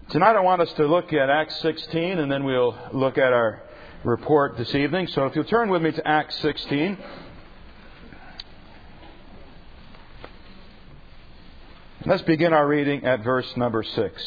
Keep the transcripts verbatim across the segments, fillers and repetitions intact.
Tonight I want us to look at Acts sixteen, and then we'll look at our report this evening. So if you'll turn with me to Acts sixteen. Let's begin our reading at verse number six.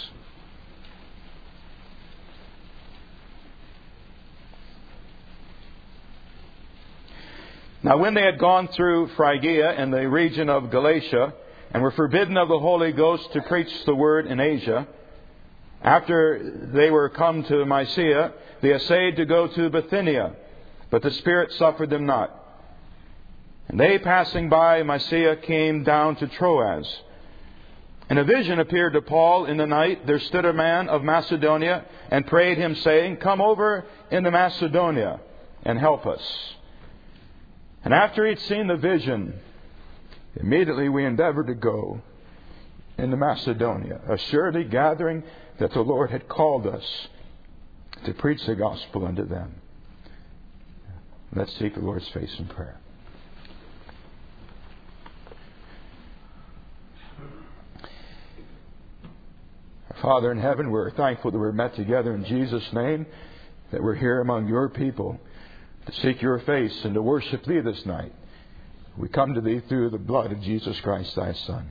Now when they had gone through Phrygia and the region of Galatia, and were forbidden of the Holy Ghost to preach the word in Asia, after they were come to Mysia, they essayed to go to Bithynia, but the Spirit suffered them not. And they, passing by Mysia, came down to Troas. And a vision appeared to Paul in the night. There stood a man of Macedonia and prayed him, saying, Come over into Macedonia and help us. And after he'd seen the vision, immediately we endeavored to go into Macedonia, assuredly gathering that the Lord had called us to preach the gospel unto them. Let's seek the Lord's face in prayer. Father in heaven, we're thankful that we're met together in Jesus' name, that we're here among your people to seek your face and to worship thee this night. We come to thee through the blood of Jesus Christ, thy Son.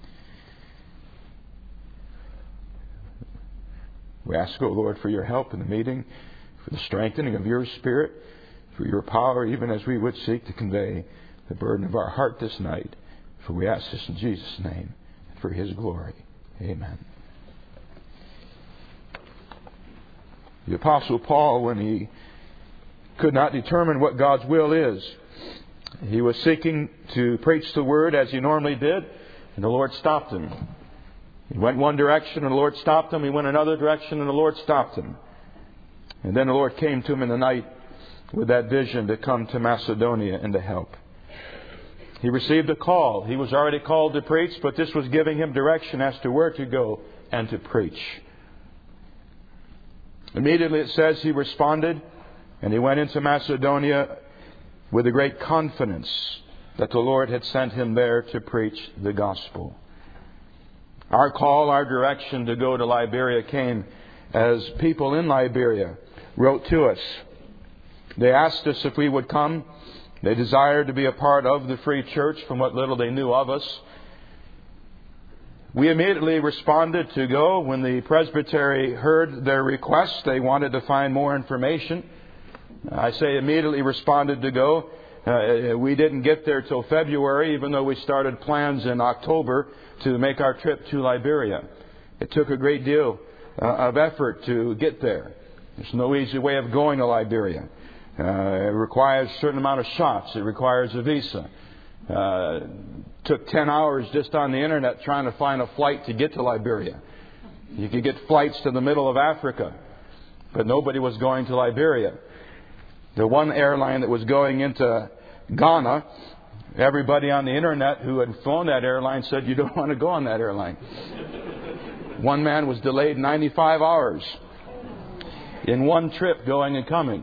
We ask, O Lord, for your help in the meeting, for the strengthening of your Spirit, for your power, even as we would seek to convey the burden of our heart this night. For we ask this in Jesus' name, and for his glory. Amen. The Apostle Paul, when he could not determine what God's will is, he was seeking to preach the word as he normally did, and the Lord stopped him. He went one direction and the Lord stopped him. He went another direction and the Lord stopped him. And then the Lord came to him in the night with that vision to come to Macedonia and to help. He received a call. He was already called to preach, but this was giving him direction as to where to go and to preach. Immediately it says he responded, and he went into Macedonia with a great confidence that the Lord had sent him there to preach the gospel. Our call, our direction to go to Liberia came as people in Liberia wrote to us. They asked us if we would come. They desired to be a part of the Free Church from what little they knew of us. We immediately responded to go. When the presbytery heard their request, they wanted to find more information. I say immediately responded to go. Uh, we didn't get there till February, even though we started plans in October to make our trip to Liberia. It took a great deal uh, of effort to get there. There's no easy way of going to Liberia. Uh, it requires a certain amount of shots. It requires a visa. Uh, took ten hours just on the internet trying to find a flight to get to Liberia. You could get flights to the middle of Africa, but nobody was going to Liberia. The one airline that was going into Ghana, everybody on the internet who had flown that airline said, you don't want to go on that airline. One man was delayed ninety-five hours in one trip going and coming.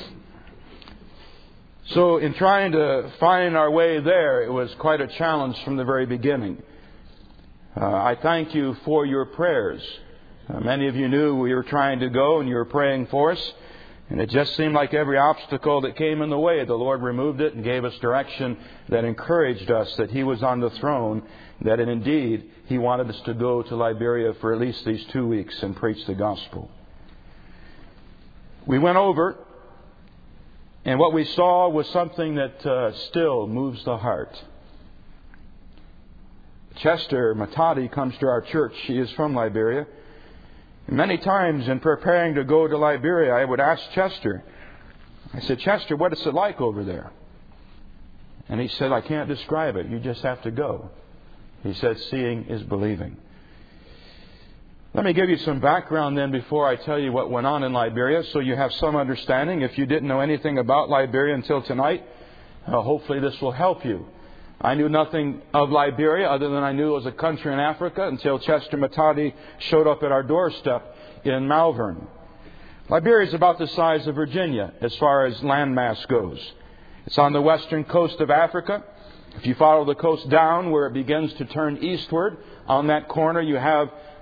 So in trying to find our way there, it was quite a challenge from the very beginning. Uh, I thank you for your prayers. Uh, many of you knew we were trying to go and you were praying for us. And it just seemed like every obstacle that came in the way, the Lord removed it and gave us direction that encouraged us that He was on the throne, that indeed He wanted us to go to Liberia for at least these two weeks and preach the gospel. We went over, and what we saw was something that uh, still moves the heart. Chester Matadi comes to our church. She is from Liberia. Many times in preparing to go to Liberia, I would ask Chester, I said, Chester, what is it like over there? And he said, I can't describe it. You just have to go. He said, seeing is believing. Let me give you some background then before I tell you what went on in Liberia so you have some understanding. If you didn't know anything about Liberia until tonight, uh, hopefully this will help you. I knew nothing of Liberia other than I knew it was a country in Africa until Chester Matadi showed up at our doorstep in Malvern. Liberia is about the size of Virginia as far as landmass goes. It's on the western coast of Africa. If you follow the coast down where it begins to turn eastward, on that corner you have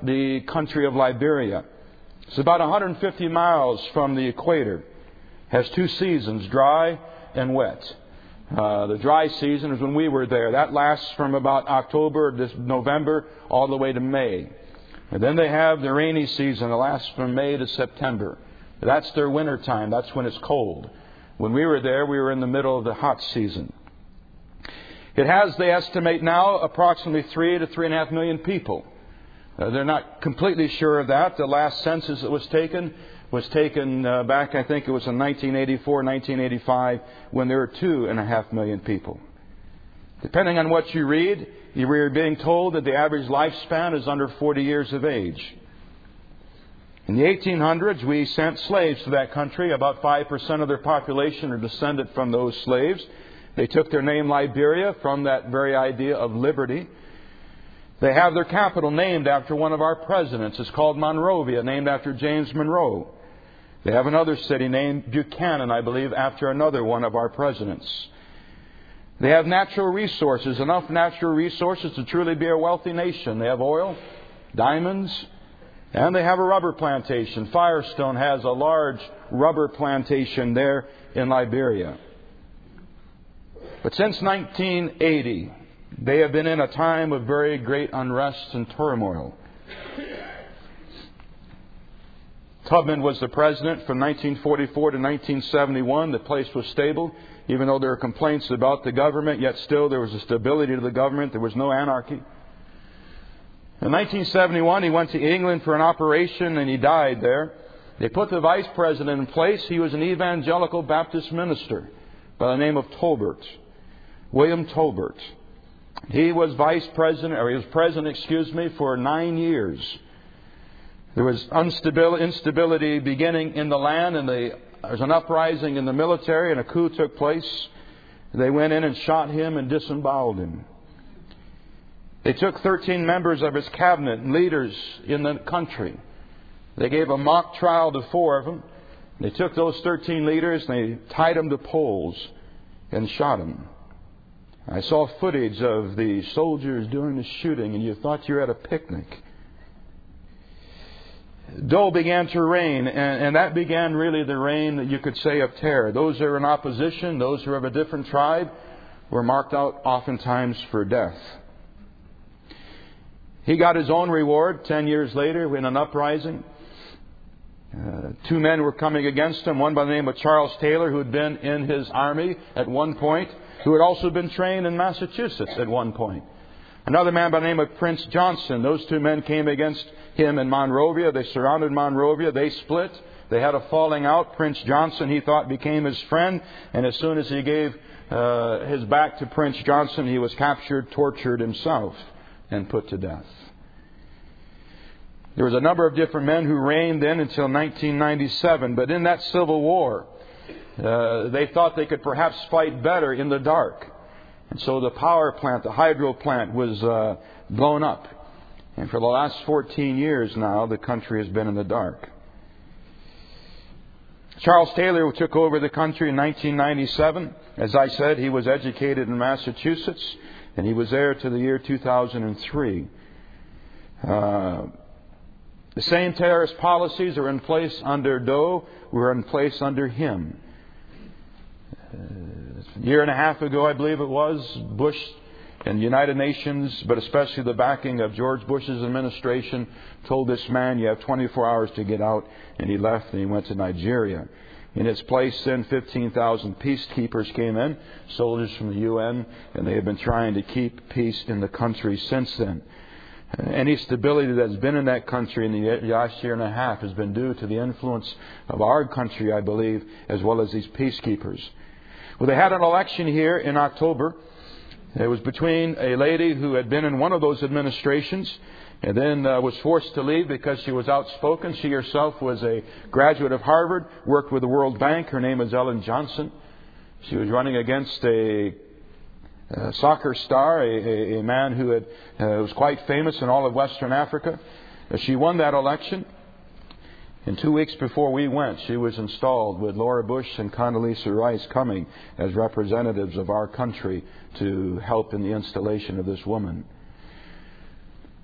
the country of Liberia. It's about one hundred fifty miles from the equator. Has two seasons, dry and wet. Uh, the dry season is when we were there. That lasts from about October to November all the way to May. And then they have the rainy season. It lasts from May to September. That's their winter time. That's when it's cold. When we were there, we were in the middle of the hot season. It has, they estimate now, approximately three to three and a half million people. Uh, they're not completely sure of that. The last census that was taken was taken uh, back, I think it was in nineteen eighty-four, nineteen eighty-five, when there were two and a half million people. Depending on what you read, you were being told that the average lifespan is under forty years of age. In the eighteen hundreds, we sent slaves to that country. About five percent of their population are descended from those slaves. They took their name Liberia from that very idea of liberty. They have their capital named after one of our presidents. It's called Monrovia, named after James Monroe. They have another city named Buchanan, I believe, after another one of our presidents. They have natural resources, enough natural resources to truly be a wealthy nation. They have oil, diamonds, and they have a rubber plantation. Firestone has a large rubber plantation there in Liberia. But since nineteen eighty, they have been in a time of very great unrest and turmoil. Tubman was the president from nineteen forty-four to nineteen seventy-one. The place was stable. Even though there were complaints about the government, yet still there was a stability to the government. There was no anarchy. In nineteen seventy-one, he went to England for an operation and he died there. They put the vice president in place. He was an evangelical Baptist minister by the name of Tolbert, William Tolbert. He was vice president, or he was president, excuse me, for nine years. There was instability beginning in the land, and they, there was an uprising in the military, and a coup took place. They went in and shot him and disemboweled him. They took thirteen members of his cabinet and leaders in the country. They gave a mock trial to four of them. They took those thirteen leaders and they tied them to poles and shot them. I saw footage of the soldiers doing the shooting, and you thought you were at a picnic. Dole began to reign, and, and that began really the reign that you could say of terror. Those who were in opposition, those who were of a different tribe, were marked out oftentimes for death. He got his own reward ten years later in an uprising. Uh, two men were coming against him, one by the name of Charles Taylor, who had been in his army at one point, who had also been trained in Massachusetts at one point. Another man by the name of Prince Johnson. Those two men came against him in Monrovia. They surrounded Monrovia. They split. They had a falling out. Prince Johnson, he thought, became his friend. And as soon as he gave uh, his back to Prince Johnson, he was captured, tortured himself, and put to death. There was a number of different men who reigned then until nineteen ninety-seven. But in that civil war, uh, they thought they could perhaps fight better in the dark. And so the power plant, the hydro plant, was uh, blown up. And for the last fourteen years now, the country has been in the dark. Charles Taylor took over the country in nineteen ninety-seven. As I said, he was educated in Massachusetts, and he was there to the year two thousand three. Uh, the same terrorist policies are in place under Doe, were in place under him. A year and a half ago, I believe it was, Bush and the United Nations, but especially the backing of George Bush's administration, told this man, you have twenty-four hours to get out. And he left and he went to Nigeria. In its place, then, fifteen thousand peacekeepers came in, soldiers from the U N, and they have been trying to keep peace in the country since then. Any stability that's been in that country in the last year and a half has been due to the influence of our country, I believe, as well as these peacekeepers. Well, they had an election here in October. It was between a lady who had been in one of those administrations and then uh, was forced to leave because she was outspoken. She herself was a graduate of Harvard, worked with the World Bank. Her name is Ellen Johnson. She was running against a uh, soccer star, a, a, a man who had, uh, was quite famous in all of Western Africa. Uh, she won that election. And two weeks before we went, she was installed with Laura Bush and Condoleezza Rice coming as representatives of our country to help in the installation of this woman.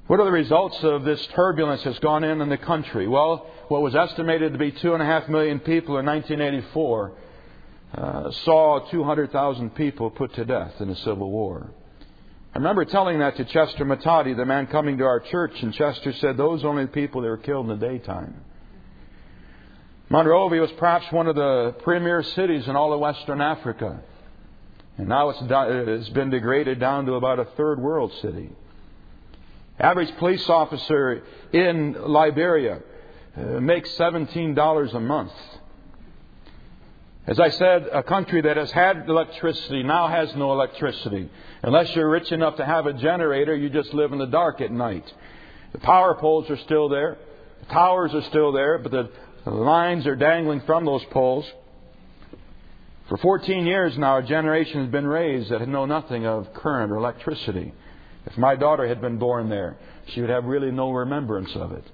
What are the results of this turbulence that's gone in in the country? Well, what was estimated to be two and a half million people in nineteen eighty-four uh, saw two hundred thousand people put to death in a civil war. I remember telling that to Chester Matati, the man coming to our church, and Chester said those are only the people that were killed in the daytime. Monrovia was perhaps one of the premier cities in all of Western Africa. And now it's, it's been degraded down to about a third world city. Average police officer in Liberia uh, makes seventeen dollars a month. As I said, a country that has had electricity now has no electricity. Unless you're rich enough to have a generator, you just live in the dark at night. The power poles are still there. The towers are still there, but the, the lines are dangling from those poles. For fourteen years now, a generation has been raised that know nothing of current or electricity. If my daughter had been born there, she would have really no remembrance of it.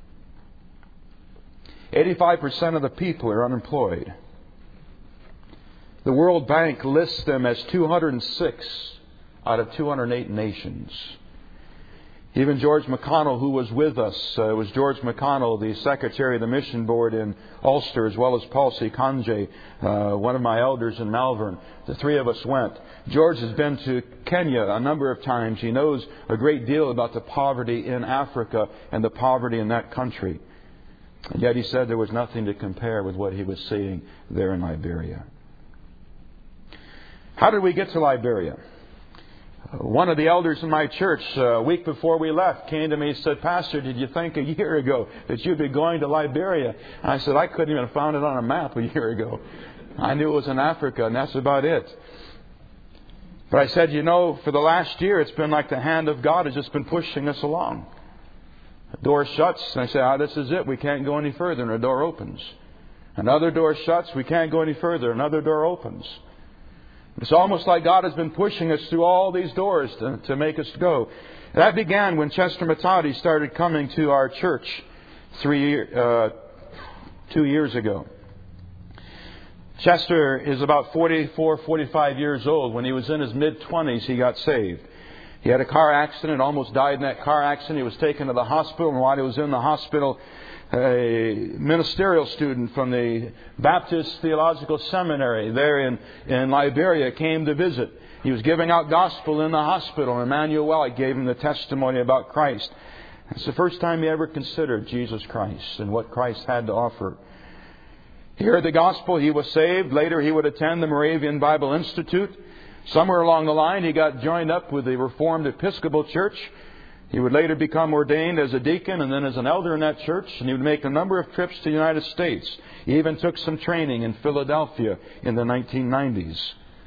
eighty-five percent of the people are unemployed. The World Bank lists them as two hundred six out of two hundred eight nations. Even George McConnell, who was with us, uh, was George McConnell, the Secretary of the Mission Board in Ulster, as well as Paul C. Kanje, uh, one of my elders in Malvern. The three of us went. George has been to Kenya a number of times. He knows a great deal about the poverty in Africa and the poverty in that country. And yet he said there was nothing to compare with what he was seeing there in Liberia. How did we get to Liberia? One of the elders in my church, a week before we left, came to me and said, "Pastor, did you think a year ago that you'd be going to Liberia?" And I said, "I couldn't even have found it on a map a year ago. I knew it was in Africa, and that's about it." But I said, you know, for the last year, it's been like the hand of God has just been pushing us along. The door shuts, and I say, ah, this is it. We can't go any further, and a door opens. Another door shuts. We can't go any further. Another door opens. It's almost like God has been pushing us through all these doors to, to make us go. That began when Chester Matati started coming to our church three, uh, two years ago. Chester is about forty-four, forty-five years old. When he was in his mid-twenties, he got saved. He had a car accident, almost died in that car accident. He was taken to the hospital, and while he was in the hospital, a ministerial student from the Baptist Theological Seminary there in, in Liberia came to visit. He was giving out gospel in the hospital, and Emmanuel Wellick gave him the testimony about Christ. It's the first time he ever considered Jesus Christ and what Christ had to offer. He heard the gospel, he was saved. Later he would attend the Moravian Bible Institute. Somewhere along the line he got joined up with the Reformed Episcopal Church. He would later become ordained as a deacon and then as an elder in that church. And he would make a number of trips to the United States. He even took some training in Philadelphia in the nineteen nineties.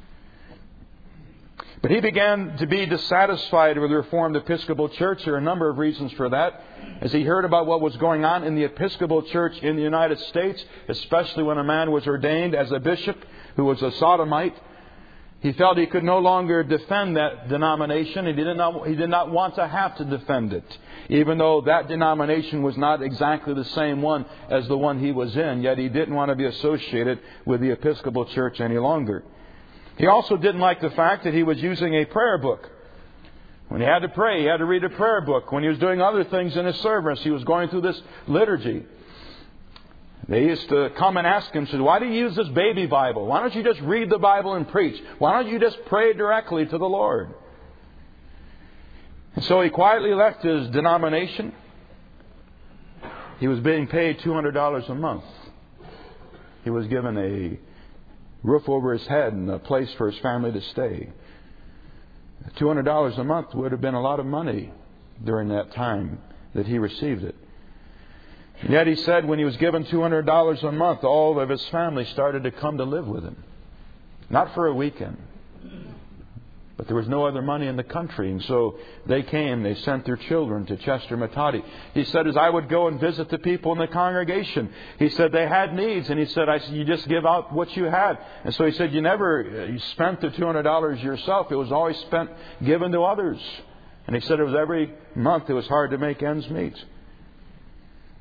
But he began to be dissatisfied with the Reformed Episcopal Church. There are a number of reasons for that. As he heard about what was going on in the Episcopal Church in the United States, especially when a man was ordained as a bishop who was a sodomite, he felt he could no longer defend that denomination. He did not, he did not want to have to defend it, even though that denomination was not exactly the same one as the one he was in. Yet he didn't want to be associated with the Episcopal Church any longer. He also didn't like the fact that he was using a prayer book. When he had to pray, he had to read a prayer book. When he was doing other things in his service, he was going through this liturgy. They used to come and ask him, said, "Why do you use this baby Bible? Why don't you just read the Bible and preach? Why don't you just pray directly to the Lord?" And so he quietly left his denomination. He was being paid two hundred dollars a month. He was given a roof over his head and a place for his family to stay. two hundred dollars a month would have been a lot of money during that time that he received it. And yet he said when he was given two hundred dollars a month, all of his family started to come to live with him. Not for a weekend. But there was no other money in the country. And so they came, they sent their children to Chester Matati. He said, as I would go and visit the people in the congregation, he said they had needs. And he said, I said, you just give out what you had. And so he said, you never you spent the two hundred dollars yourself. It was always spent given to others. And he said it was every month it was hard to make ends meet.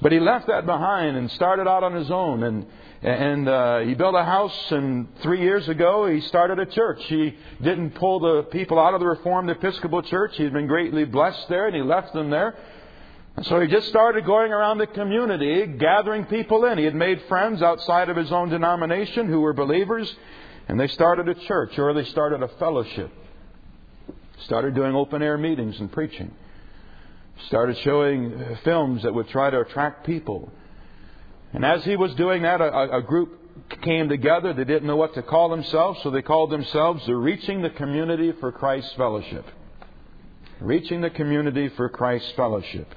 But he left that behind and started out on his own. And and uh, he built a house, and three years ago he started a church. He didn't pull the people out of the Reformed Episcopal Church. He had been greatly blessed there, and he left them there. And so he just started going around the community, gathering people in. He had made friends outside of his own denomination who were believers, and they started a church, or they started a fellowship. Started doing open-air meetings and preaching. Started showing films that would try to attract people. And as he was doing that, a, a group came together. They didn't know what to call themselves, so they called themselves the Reaching the Community for Christ Fellowship. Reaching the Community for Christ Fellowship.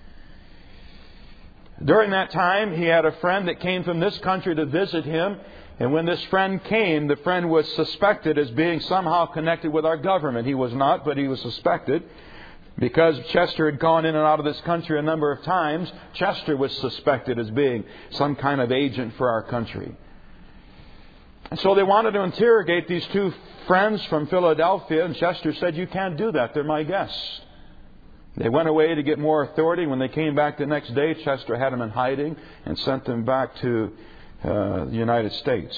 During that time, he had a friend that came from this country to visit him. And when this friend came, the friend was suspected as being somehow connected with our government. He was not, but he was suspected. Because Chester had gone in and out of this country a number of times, Chester was suspected as being some kind of agent for our country. And so they wanted to interrogate these two friends from Philadelphia, and Chester said, "You can't do that. They're my guests." They went away to get more authority. When they came back the next day, Chester had them in hiding and sent them back to uh, the United States.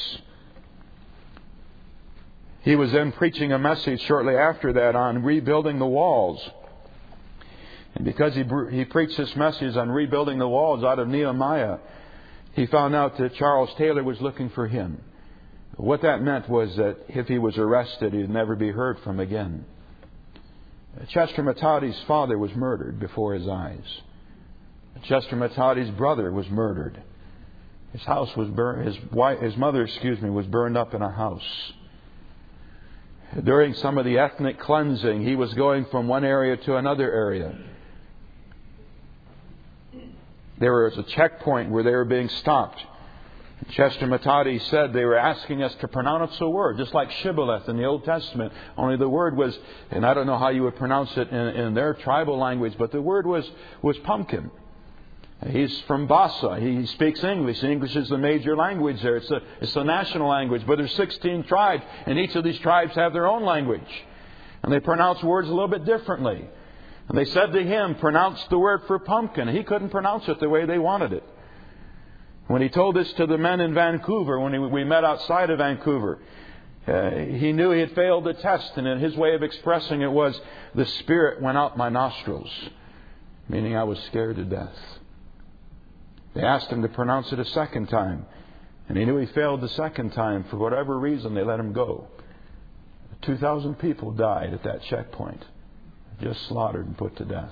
He was then preaching a message shortly after that on rebuilding the walls. And because he he preached this message on rebuilding the walls out of Nehemiah, he found out that Charles Taylor was looking for him. What that meant was that if he was arrested, he'd never be heard from again. Chester Matati's father was murdered before his eyes. Chester Matati's brother was murdered. His house was burned. His wife, his mother, excuse me, was burned up in a house. During some of the ethnic cleansing, he was going from one area to another area. There was a checkpoint where they were being stopped. Chester Matati said they were asking us to pronounce a word, just like Shibboleth in the Old Testament. Only the word was, and I don't know how you would pronounce it in, in their tribal language, but the word was, was pumpkin. He's from Bassa. He speaks English. English is the major language there. It's the, it's the national language. But there's sixteen tribes, and each of these tribes have their own language. And they pronounce words a little bit differently. And they said to him, pronounce the word for pumpkin. He couldn't pronounce it the way they wanted it. When he told this to the men in Vancouver, when he, we met outside of Vancouver, uh, he knew he had failed the test. And in his way of expressing it was, the Spirit went out my nostrils. Meaning I was scared to death. They asked him to pronounce it a second time. And he knew he failed the second time. For whatever reason, they let him go. two thousand people died at that checkpoint. Just slaughtered and put to death.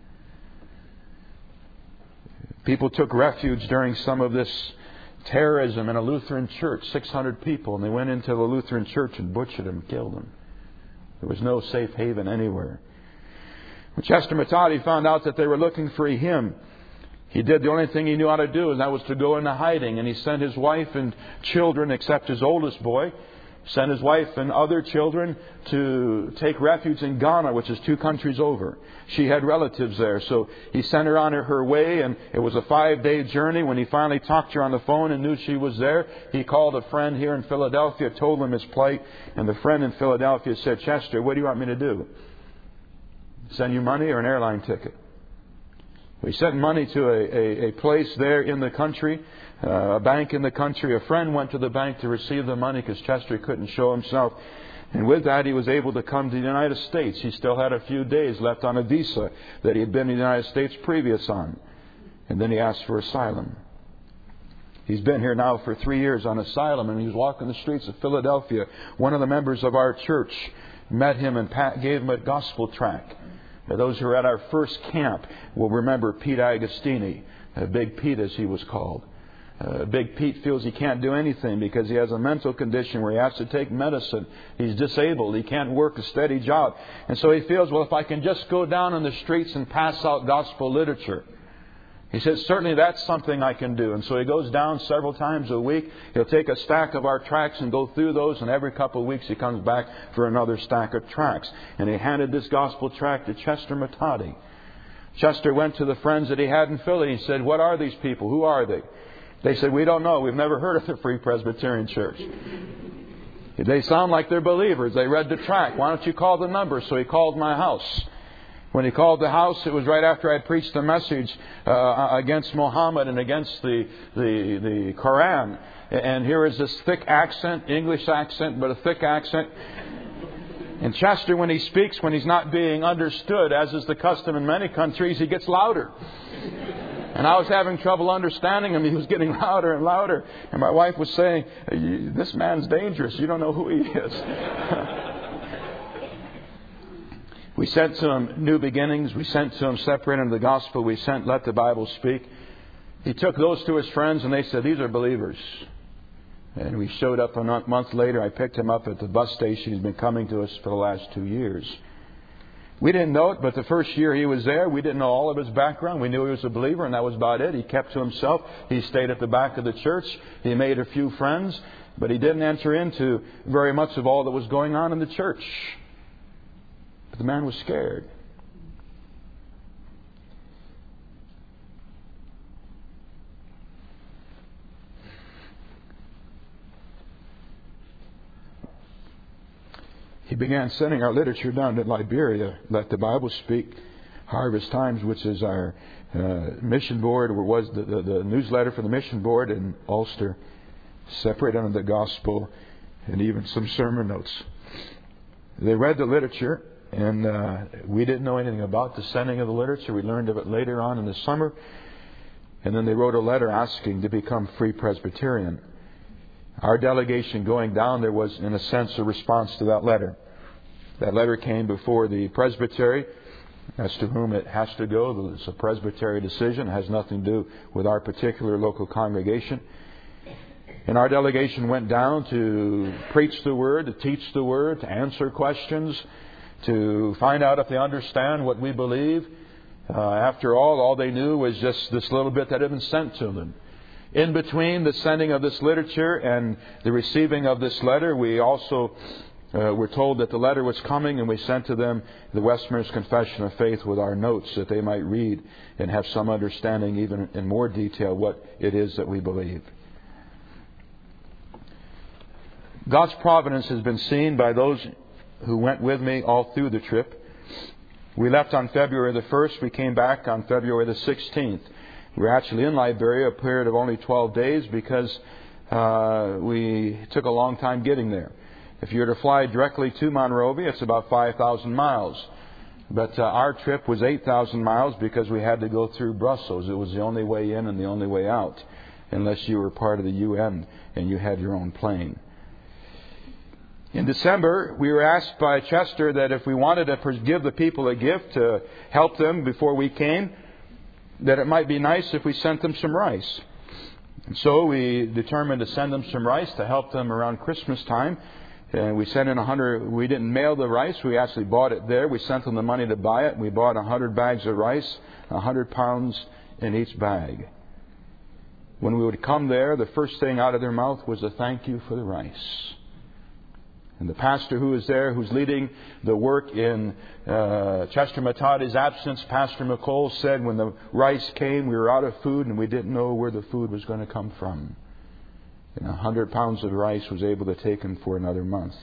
People took refuge during some of this terrorism in a Lutheran church. six hundred people. And they went into the Lutheran church and butchered them, killed them. There was no safe haven anywhere. When Chester Matati found out that they were looking for him, he did the only thing he knew how to do, and that was to go into hiding. And he sent his wife and children, except his oldest boy, sent his wife and other children to take refuge in Ghana, which is two countries over. She had relatives there, so he sent her on her way, and it was a five-day journey. When he finally talked to her on the phone and knew she was there, he called a friend here in Philadelphia, told him his plight, and the friend in Philadelphia said, "Chester, what do you want me to do? Send you money or an airline ticket?" We sent money to a, a, a place there in the country, uh, a bank in the country. A friend went to the bank to receive the money because Chester couldn't show himself. And with that, he was able to come to the United States. He still had a few days left on a visa that he had been in the United States previous on. And then he asked for asylum. He's been here now for three years on asylum, and he was walking the streets of Philadelphia. One of the members of our church met him and gave him a gospel tract. Now, those who were at our first camp will remember Pete Agostini, uh, Big Pete as he was called. Uh, Big Pete feels he can't do anything because he has a mental condition where he has to take medicine. He's disabled. He can't work a steady job. And so he feels, well, if I can just go down on the streets and pass out gospel literature. He says, certainly that's something I can do. And so he goes down several times a week. He'll take a stack of our tracts and go through those. And every couple of weeks he comes back for another stack of tracts. And he handed this gospel tract to Chester Matati. Chester went to the friends that he had in Philly. He said, what are these people? Who are they? They said, we don't know. We've never heard of the Free Presbyterian Church. They sound like they're believers. They read the tract. Why don't you call the number? So he called my house. When he called the house, it was right after I preached the message uh, against Muhammad and against the, the, the Quran. And here is this thick accent, English accent, but a thick accent. And Chester, when he speaks, when he's not being understood, as is the custom in many countries, he gets louder. And I was having trouble understanding him. He was getting louder and louder. And my wife was saying, "This man's dangerous. You don't know who he is." We sent to him New Beginnings. We sent to him Separating the Gospel. We sent Let the Bible Speak. He took those to his friends and they said, "These are believers." And we showed up a month later. I picked him up at the bus station. He's been coming to us for the last two years. We didn't know it, but the first year he was there, we didn't know all of his background. We knew he was a believer, and that was about it. He kept to himself. He stayed at the back of the church. He made a few friends, but he didn't enter into very much of all that was going on in the church. But the man was scared. He began sending our literature down to Liberia. Let the Bible Speak, Harvest Times, which is our uh, mission board, or was the, the, the newsletter for the mission board in Ulster, Separate Unto the Gospel, and even some sermon notes. They read the literature, and uh, we didn't know anything about the sending of the literature. We learned of it later on in the summer. And then they wrote a letter asking to become Free Presbyterian. Our delegation going down there was, in a sense, a response to that letter. That letter came before the presbytery, as to whom it has to go. It's a presbytery decision. It has nothing to do with our particular local congregation. And our delegation went down to preach the Word, to teach the Word, to answer questions, to find out if they understand what we believe. Uh, after all, all they knew was just this little bit that had been sent to them. In between the sending of this literature and the receiving of this letter, we also uh, were told that the letter was coming, and we sent to them the Westminster Confession of Faith with our notes, that they might read and have some understanding even in more detail what it is that we believe. God's providence has been seen by those who went with me all through the trip. We left on February the first. We came back on February the sixteenth. We were actually in Liberia a period of only twelve days because uh, we took a long time getting there. If you were to fly directly to Monrovia, it's about five thousand miles. But uh, our trip was eight thousand miles because we had to go through Brussels. It was the only way in and the only way out, unless you were part of the U N and you had your own plane. In December, we were asked by Chester that if we wanted to give the people a gift to help them before we came, that it might be nice if we sent them some rice. And so we determined to send them some rice to help them around Christmas time. And we sent in a hundred. We didn't mail the rice. We actually bought it there. We sent them the money to buy it. We bought a hundred bags of rice, a hundred pounds in each bag. When we would come there, the first thing out of their mouth was a thank you for the rice. And the pastor who is there, who's leading the work in uh, Chester Matadi's absence, Pastor McCole, said when the rice came, we were out of food and we didn't know where the food was going to come from. And a hundred pounds of rice was able to take him for another month.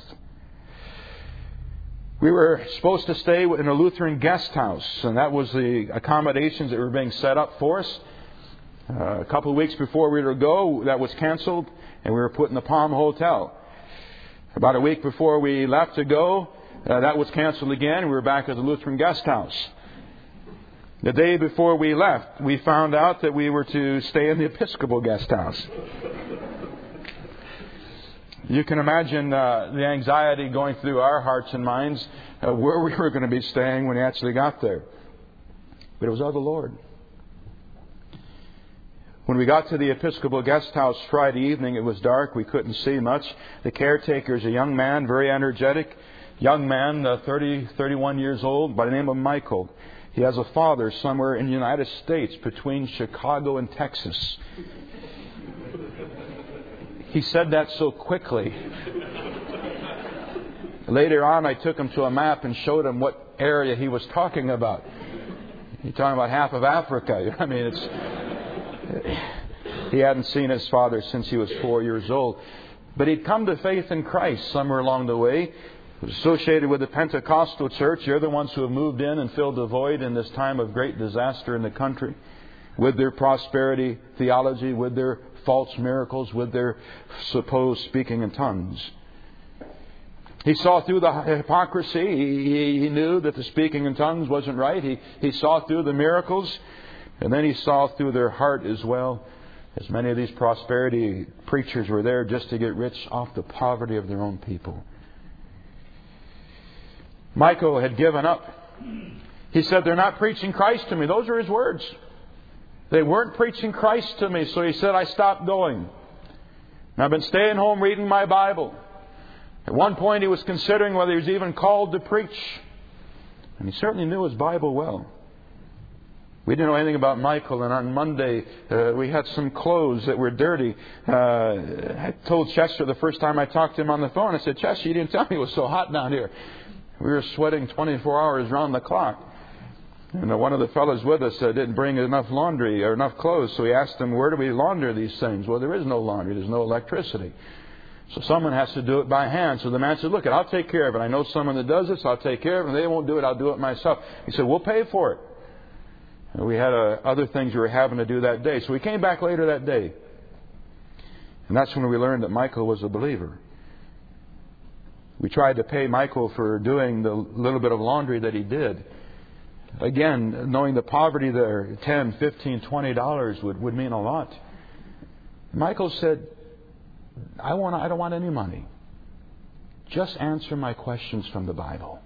We were supposed to stay in a Lutheran guest house, and that was the accommodations that were being set up for us. Uh, a couple of weeks before we were to go, that was canceled, and we were put in the Palm Hotel. About a week before we left to go, uh, that was canceled again. We were back at the Lutheran guest house. The day before we left, we found out that we were to stay in the Episcopal guest house. You can imagine uh, the anxiety going through our hearts and minds uh, where we were going to be staying when we actually got there. But it was of the Lord. When we got to the Episcopal guest house Friday evening, it was dark. We couldn't see much. The caretaker is a young man, very energetic. Young man, uh, thirty, thirty-one years old, by the name of Michael. He has a father somewhere in the United States between Chicago and Texas. He said that so quickly. Later on, I took him to a map and showed him what area he was talking about. He's talking about half of Africa. I mean, it's... He hadn't seen his father since he was four years old. But he'd come to faith in Christ somewhere along the way. was associated with the Pentecostal church. They're the ones who have moved in and filled the void in this time of great disaster in the country, with their prosperity theology, with their false miracles, with their supposed speaking in tongues. He saw through the hypocrisy. He, he knew that the speaking in tongues wasn't right. He, he saw through the miracles. And then he saw through their heart as well. As many of these prosperity preachers were there just to get rich off the poverty of their own people. Michael had given up. He said, they're not preaching Christ to me. Those are his words. They weren't preaching Christ to me. So he said, I stopped going. And I've been staying home reading my Bible. At one point he was considering whether he was even called to preach. And he certainly knew his Bible well. We didn't know anything about Michael, and on Monday uh, we had some clothes that were dirty. Uh, I told Chester the first time I talked to him on the phone, I said, Chester, you didn't tell me it was so hot down here. We were sweating twenty-four hours round the clock. And uh, one of the fellows with us uh, didn't bring enough laundry or enough clothes, so he asked him, where do we launder these things? Well, there is no laundry. There's no electricity. So someone has to do it by hand. So the man said, look, I'll take care of it. I know someone that does this. I'll take care of it. If they won't do it, I'll do it myself. He said, we'll pay for it. And we had uh, other things we were having to do that day. So we came back later that day. And that's when we learned that Michael was a believer. We tried to pay Michael for doing the little bit of laundry that he did. Again, knowing the poverty there, ten, fifteen, twenty dollars would, would mean a lot. Michael said, I want I don't want any money. Just answer my questions from the Bible.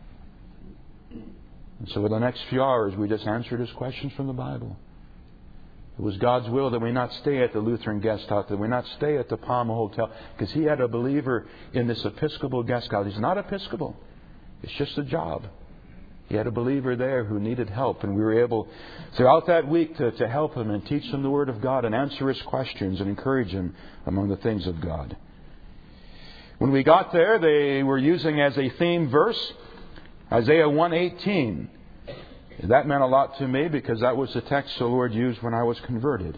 And so for the next few hours, we just answered his questions from the Bible. It was God's will that we not stay at the Lutheran guest house, that we not stay at the Palma Hotel, because he had a believer in this Episcopal guest house. He's not Episcopal. It's just a job. He had a believer there who needed help, and we were able throughout that week to, to help him and teach him the Word of God and answer his questions and encourage him among the things of God. When we got there, they were using as a theme verse Isaiah one eighteen. That meant a lot to me because that was the text the Lord used when I was converted.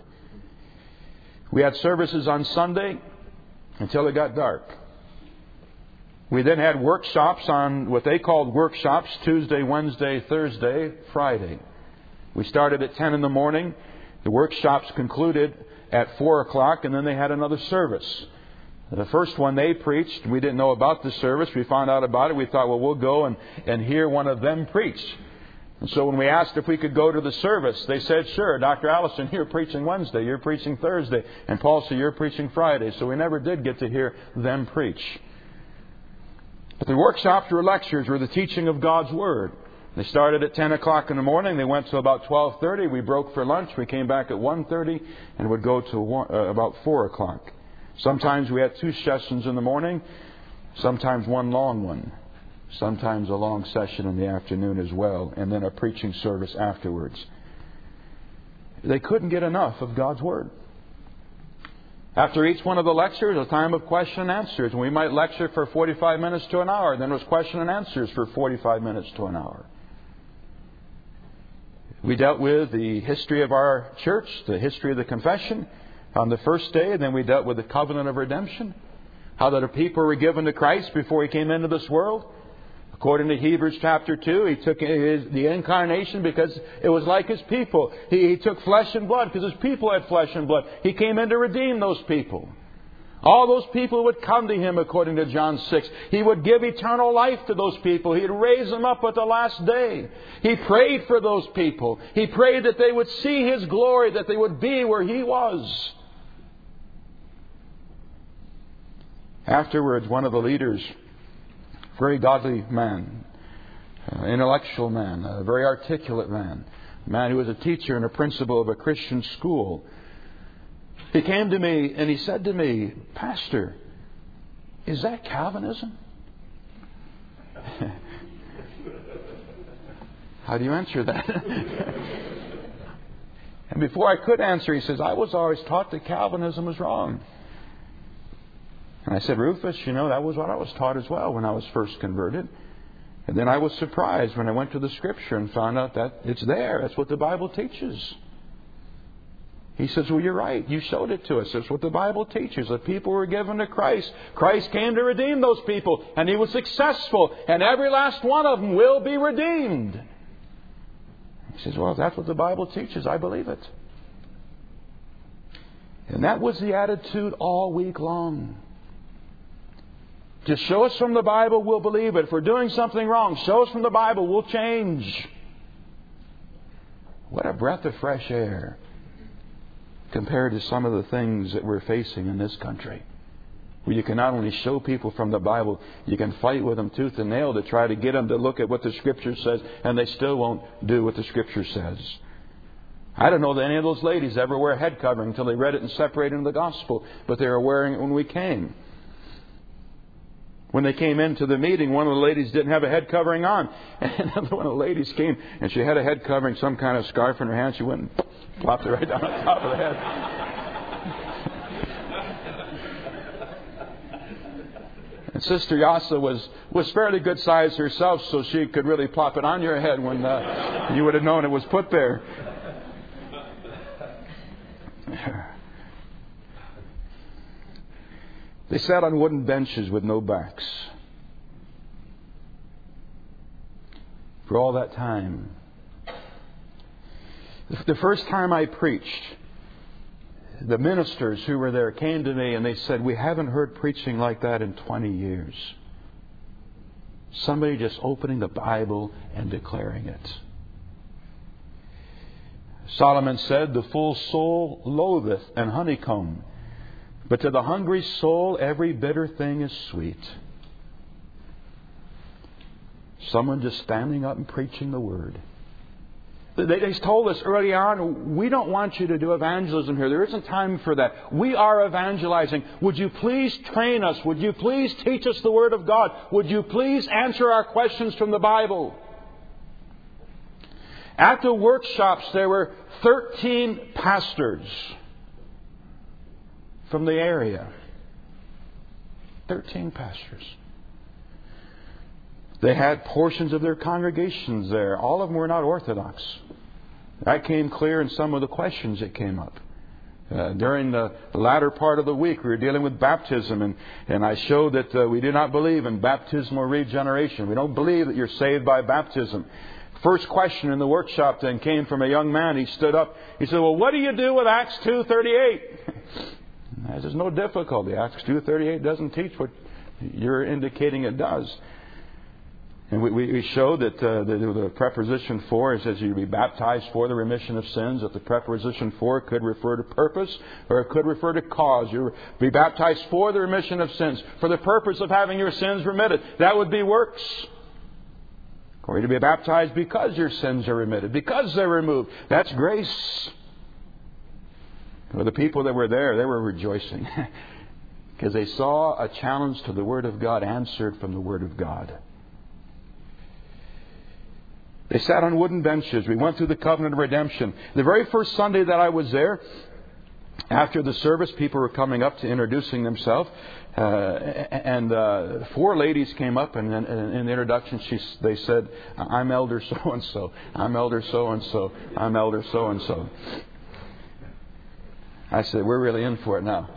We had services on Sunday until it got dark. We then had workshops on what they called workshops, Tuesday, Wednesday, Thursday, Friday. We started at ten in the morning. The workshops concluded at four o'clock, and then they had another service. The first one they preached, we didn't know about the service. We found out about it. We thought, well, we'll go and, and hear one of them preach. And so when we asked if we could go to the service, they said, sure, Doctor Allison, you're preaching Wednesday, you're preaching Thursday. And Paul said, you're preaching Friday. So we never did get to hear them preach. But the workshops were lectures, were the teaching of God's Word. They started at ten o'clock in the morning. They went to about twelve thirty. We broke for lunch. We came back at one thirty and would go to one, uh, about four o'clock. Sometimes we had two sessions in the morning. Sometimes one long one. Sometimes a long session in the afternoon as well. And then a preaching service afterwards. They couldn't get enough of God's Word. After each one of the lectures, a time of question and answers. We might lecture for forty-five minutes to an hour. Then it was question and answers for forty-five minutes to an hour. We dealt with the history of our church, the history of the confession on the first day. And then we dealt with the covenant of redemption. How that the people were given to Christ before He came into this world. According to Hebrews chapter two, He took his, the incarnation because it was like His people. He, he took flesh and blood because His people had flesh and blood. He came in to redeem those people. All those people would come to Him according to John six. He would give eternal life to those people. He'd raise them up at the last day. He prayed for those people. He prayed that they would see His glory, that they would be where He was. Afterwards, one of the leaders, very godly man, uh, intellectual man, a very articulate man, a man who was a teacher and a principal of a Christian school. He came to me and he said to me, Pastor, is that Calvinism? How do you answer that? And before I could answer, he says, I was always taught that Calvinism was wrong. And I said, Rufus, you know, that was what I was taught as well when I was first converted. And then I was surprised when I went to the Scripture and found out that it's there. That's what the Bible teaches. He says, well, you're right. You showed it to us. That's what the Bible teaches. The people were given to Christ. Christ came to redeem those people. And He was successful. And every last one of them will be redeemed. He says, well, if that's what the Bible teaches, I believe it. And that was the attitude all week long. Just show us from the Bible, we'll believe it. If we're doing something wrong, show us from the Bible, we'll change. What a breath of fresh air compared to some of the things that we're facing in this country. Where you can not only show people from the Bible, you can fight with them tooth and nail to try to get them to look at what the Scripture says, and they still won't do what the Scripture says. I don't know that any of those ladies ever wear a head covering until they read it and separated in the gospel, but they were wearing it when we came. When they came into the meeting, one of the ladies didn't have a head covering on. And another one of the ladies came and she had a head covering, some kind of scarf in her hand. She went and plopped it right down on top of the head. And Sister Yasa was, was fairly good size herself, so she could really plop it on your head when uh, you would have known it was put there. They sat on wooden benches with no backs. For all that time. The first time I preached, the ministers who were there came to me and they said, we haven't heard preaching like that in twenty years. Somebody just opening the Bible and declaring it. Solomon said, the full soul loatheth an honeycomb, but to the hungry soul every bitter thing is sweet. Someone just standing up and preaching the Word. They, they told us early on, we don't want you to do evangelism here. There isn't time for that. We are evangelizing. Would you please train us? Would you please teach us the Word of God? Would you please answer our questions from the Bible? At the workshops, there were thirteen pastors from the area. Thirteen pastors. They had portions of their congregations there. All of them were not Orthodox. That came clear in some of the questions that came up. Uh, during the latter part of the week, we were dealing with baptism, and, and I showed that uh, we do not believe in baptismal regeneration. We don't believe that you're saved by baptism. First question in the workshop then came from a young man. He stood up. He said, well, what do you do with Acts two thirty-eight? There's no difficulty. Acts two thirty-eight doesn't teach what you're indicating it does. And we, we showed that uh, the, the preposition for, it says you be baptized for the remission of sins. That the preposition for could refer to purpose or it could refer to cause. You be baptized for the remission of sins, for the purpose of having your sins remitted. That would be works. Or you're to be baptized because your sins are remitted, because they're removed. That's grace. Well, the people that were there, they were rejoicing because they saw a challenge to the Word of God answered from the Word of God. They sat on wooden benches. We went through the covenant of redemption. The very first Sunday that I was there, after the service, people were coming up to introducing themselves. Uh, and uh, four ladies came up, and in, in the introduction, she, they said, I'm Elder so-and-so. I'm Elder so-and-so. I'm Elder so-and-so. I said, we're really in for it now.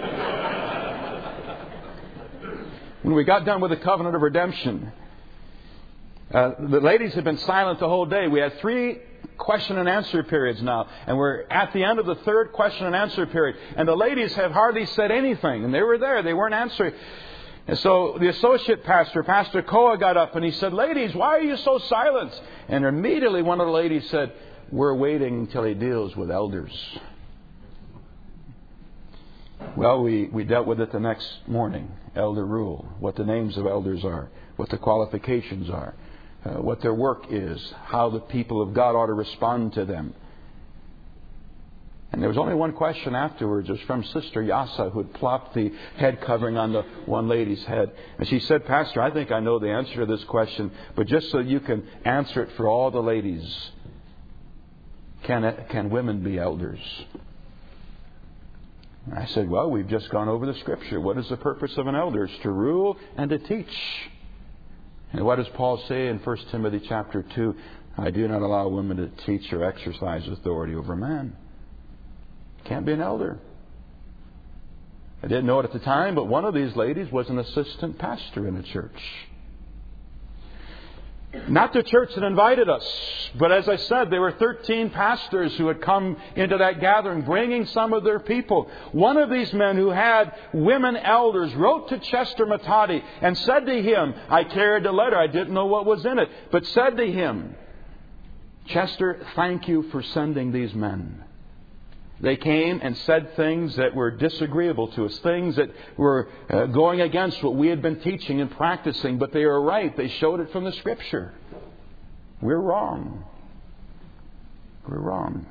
When we got done with the covenant of redemption, uh, the ladies had been silent the whole day. We had three question and answer periods now. And we're at the end of the third question and answer period. And the ladies have hardly said anything. And they were there. They weren't answering. And so the associate pastor, Pastor Koa, got up and he said, ladies, why are you so silent? And immediately one of the ladies said, we're waiting until he deals with elders. Well, we, we dealt with it the next morning. Elder rule. What the names of elders are. What the qualifications are. Uh, what their work is, how the people of God ought to respond to them. And there was only one question afterwards. It was from Sister Yasa, who had plopped the head covering on the one lady's head. And she said, Pastor, I think I know the answer to this question, but just so you can answer it for all the ladies, can, can women be elders? And I said, well, we've just gone over the Scripture. What is the purpose of an elder? It's to rule and to teach. And what does Paul say in First Timothy chapter two? I do not allow women to teach or exercise authority over man. can't be an elder. I didn't know it at the time, but one of these ladies was an assistant pastor in a church. Not the church that invited us, but as I said, there were thirteen pastors who had come into that gathering, bringing some of their people. One of these men who had women elders wrote to Chester Matati and said to him, I carried the letter, I didn't know what was in it, but said to him, Chester, thank you for sending these men. They came and said things that were disagreeable to us, things that were uh, going against what we had been teaching and practicing, but they were right. They showed it from the Scripture. We're wrong. We're wrong.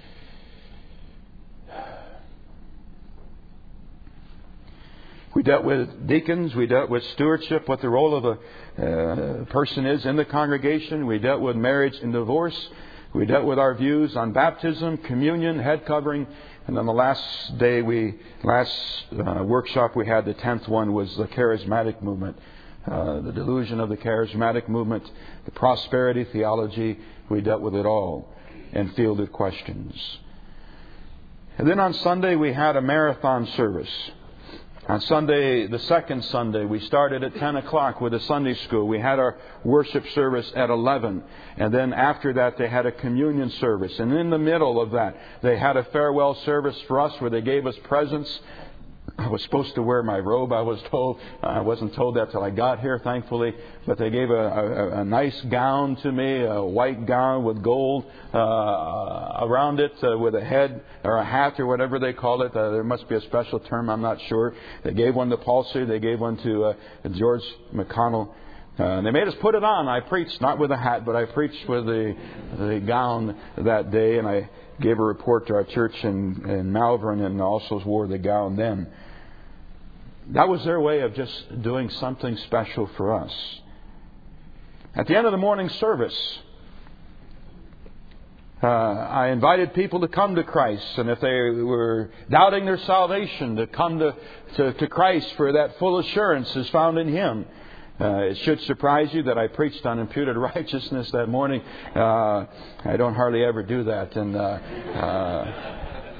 We dealt with deacons. We dealt with stewardship, what the role of a uh, person is in the congregation. We dealt with marriage and divorce. We dealt with our views on baptism, communion, head covering. And on the last day, we last uh, workshop we had, the tenth one, was the charismatic movement. Uh, the delusion of the charismatic movement, the prosperity theology. We dealt with it all and fielded questions. And then on Sunday, we had a marathon service. On Sunday, the second Sunday, we started at ten o'clock with a Sunday school. We had our worship service at eleven. And then after that, they had a communion service. And in the middle of that, they had a farewell service for us where they gave us presents. I was supposed to wear my robe, I was told. I wasn't told that till I got here, thankfully. But they gave a, a, a nice gown to me, a white gown with gold uh, around it, uh, with a head or a hat or whatever they call it. Uh, there must be a special term, I'm not sure. They gave one to Palsy, they gave one to uh, George McConnell. Uh, and they made us put it on. I preached, not with a hat, but I preached with the, the gown that day. And I gave a report to our church in, in Malvern and also wore the gown then. That was their way of just doing something special for us. At the end of the morning service, uh, I invited people to come to Christ. And if they were doubting their salvation, to come to, to, to Christ for that full assurance is found in Him. Uh, it should surprise you that I preached on imputed righteousness that morning. Uh, I don't hardly ever do that. And uh, uh,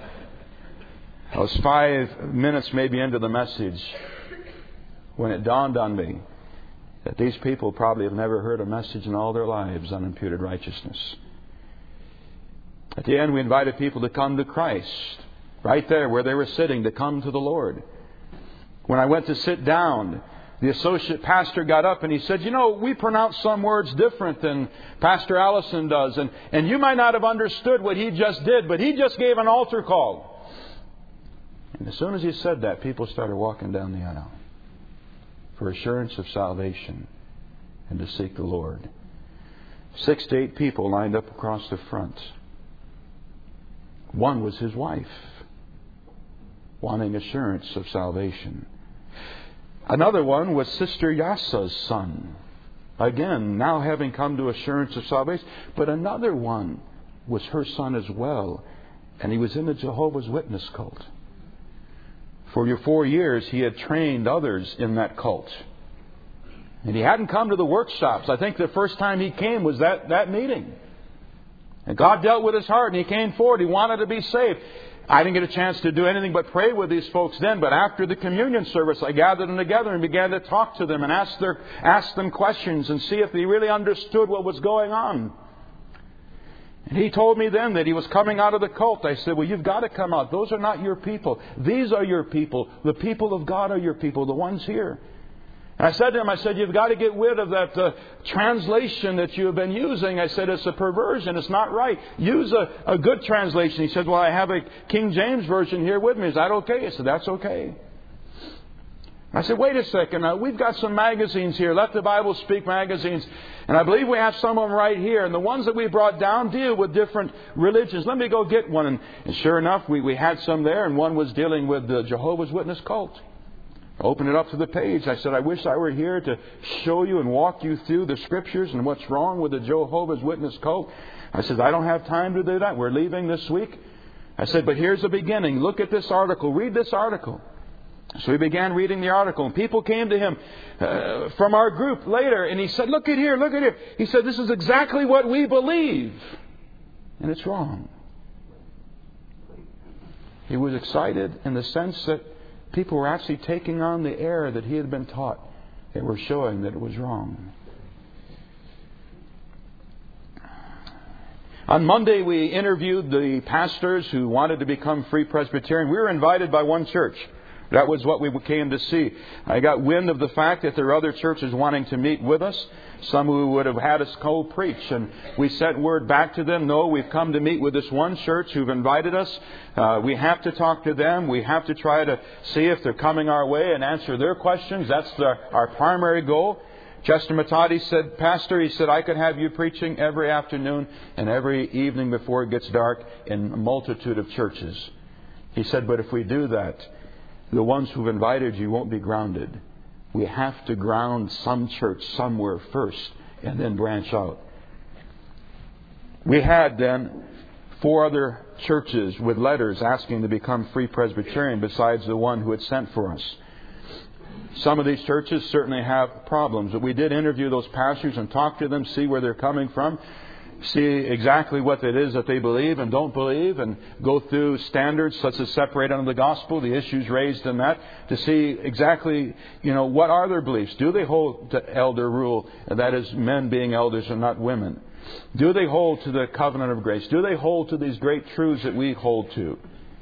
I was five minutes maybe into the message when it dawned on me that these people probably have never heard a message in all their lives on imputed righteousness. At the end, we invited people to come to Christ, right there where they were sitting, to come to the Lord. When I went to sit down, the associate pastor got up and he said, you know, we pronounce some words different than Pastor Allison does. And, and you might not have understood what he just did, but he just gave an altar call. And as soon as he said that, people started walking down the aisle for assurance of salvation and to seek the Lord. Six to eight people lined up across the front. One was his wife, wanting assurance of salvation. Another one was Sister Yasa's son. Again, now having come to assurance of salvation. But another one was her son as well. And he was in the Jehovah's Witness cult. For four years, he had trained others in that cult. And he hadn't come to the workshops. I think the first time he came was that, that meeting. And God dealt with his heart and he came forward. He wanted to be saved. I didn't get a chance to do anything but pray with these folks then. But after the communion service, I gathered them together and began to talk to them and ask, their, ask them questions and see if they really understood what was going on. And he told me then that he was coming out of the cult. I said, well, you've got to come out. Those are not your people. These are your people. The people of God are your people, the ones here. And I said to him, I said, you've got to get rid of that uh, translation that you have been using. I said, it's a perversion. It's not right. Use a, a good translation. He said, well, I have a King James version here with me. Is that okay? I said, that's okay. I said, wait a second. Uh, we've got some magazines here. Let the Bible Speak magazines. And I believe we have some of them right here. And the ones that we brought down deal with different religions. Let me go get one. And, and sure enough, we, we had some there. And one was dealing with the Jehovah's Witness cult. I opened it up to the page. I said, I wish I were here to show you and walk you through the Scriptures and what's wrong with the Jehovah's Witness cult. I said, I don't have time to do that. We're leaving this week. I said, but here's the beginning. Look at this article. Read this article. So he began reading the article. And people came to him uh, from our group later. And he said, look at here, look at here. He said, this is exactly what we believe. And it's wrong. He was excited in the sense that people were actually taking on the error that he had been taught and were showing that it was wrong. On Monday, we interviewed the pastors who wanted to become Free Presbyterian. We were invited by one church. That was what we came to see. I got wind of the fact that there are other churches wanting to meet with us, some who would have had us co-preach. And we sent word back to them, no, we've come to meet with this one church who've invited us. Uh, we have to talk to them. We have to try to see if they're coming our way and answer their questions. That's the, our primary goal. Chester Matati said, Pastor, he said, I could have you preaching every afternoon and every evening before it gets dark in a multitude of churches. He said, but if we do that, the ones who've invited you won't be grounded. We have to ground some church somewhere first and then branch out. We had then four other churches with letters asking to become Free Presbyterian besides the one who had sent for us. Some of these churches certainly have problems, but we did interview those pastors and talk to them, see where they're coming from, see exactly what it is that they believe and don't believe, and go through standards such as separate under the gospel, the issues raised in that, to see exactly, you know, what are their beliefs. Do they hold to elder rule, and that is men being elders and not women? Do they hold to the covenant of grace? Do they hold to these great truths that we hold to?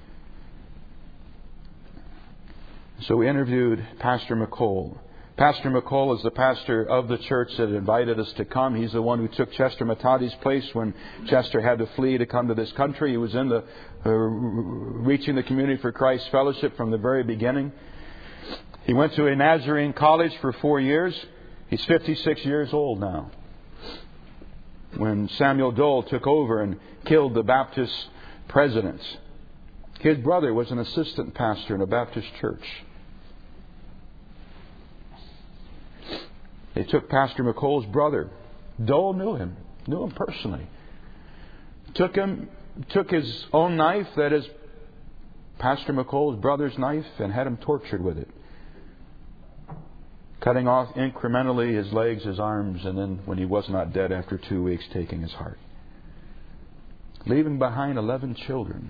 So we interviewed Pastor McCole. Pastor McCole is the pastor of the church that invited us to come. He's the one who took Chester Matati's place when Chester had to flee to come to this country. He was in the uh, Reaching the Community for Christ Fellowship from the very beginning. He went to a Nazarene college for four years. He's fifty-six years old now. When Samuel Dole took over and killed the Baptist presidents, his brother was an assistant pastor in a Baptist church. They took Pastor McCole's brother. Dole knew him, knew him personally. Took him, took his own knife, that is Pastor McCole's brother's knife, and had him tortured with it. Cutting off incrementally his legs, his arms, and then when he was not dead after two weeks, taking his heart. Leaving behind eleven children.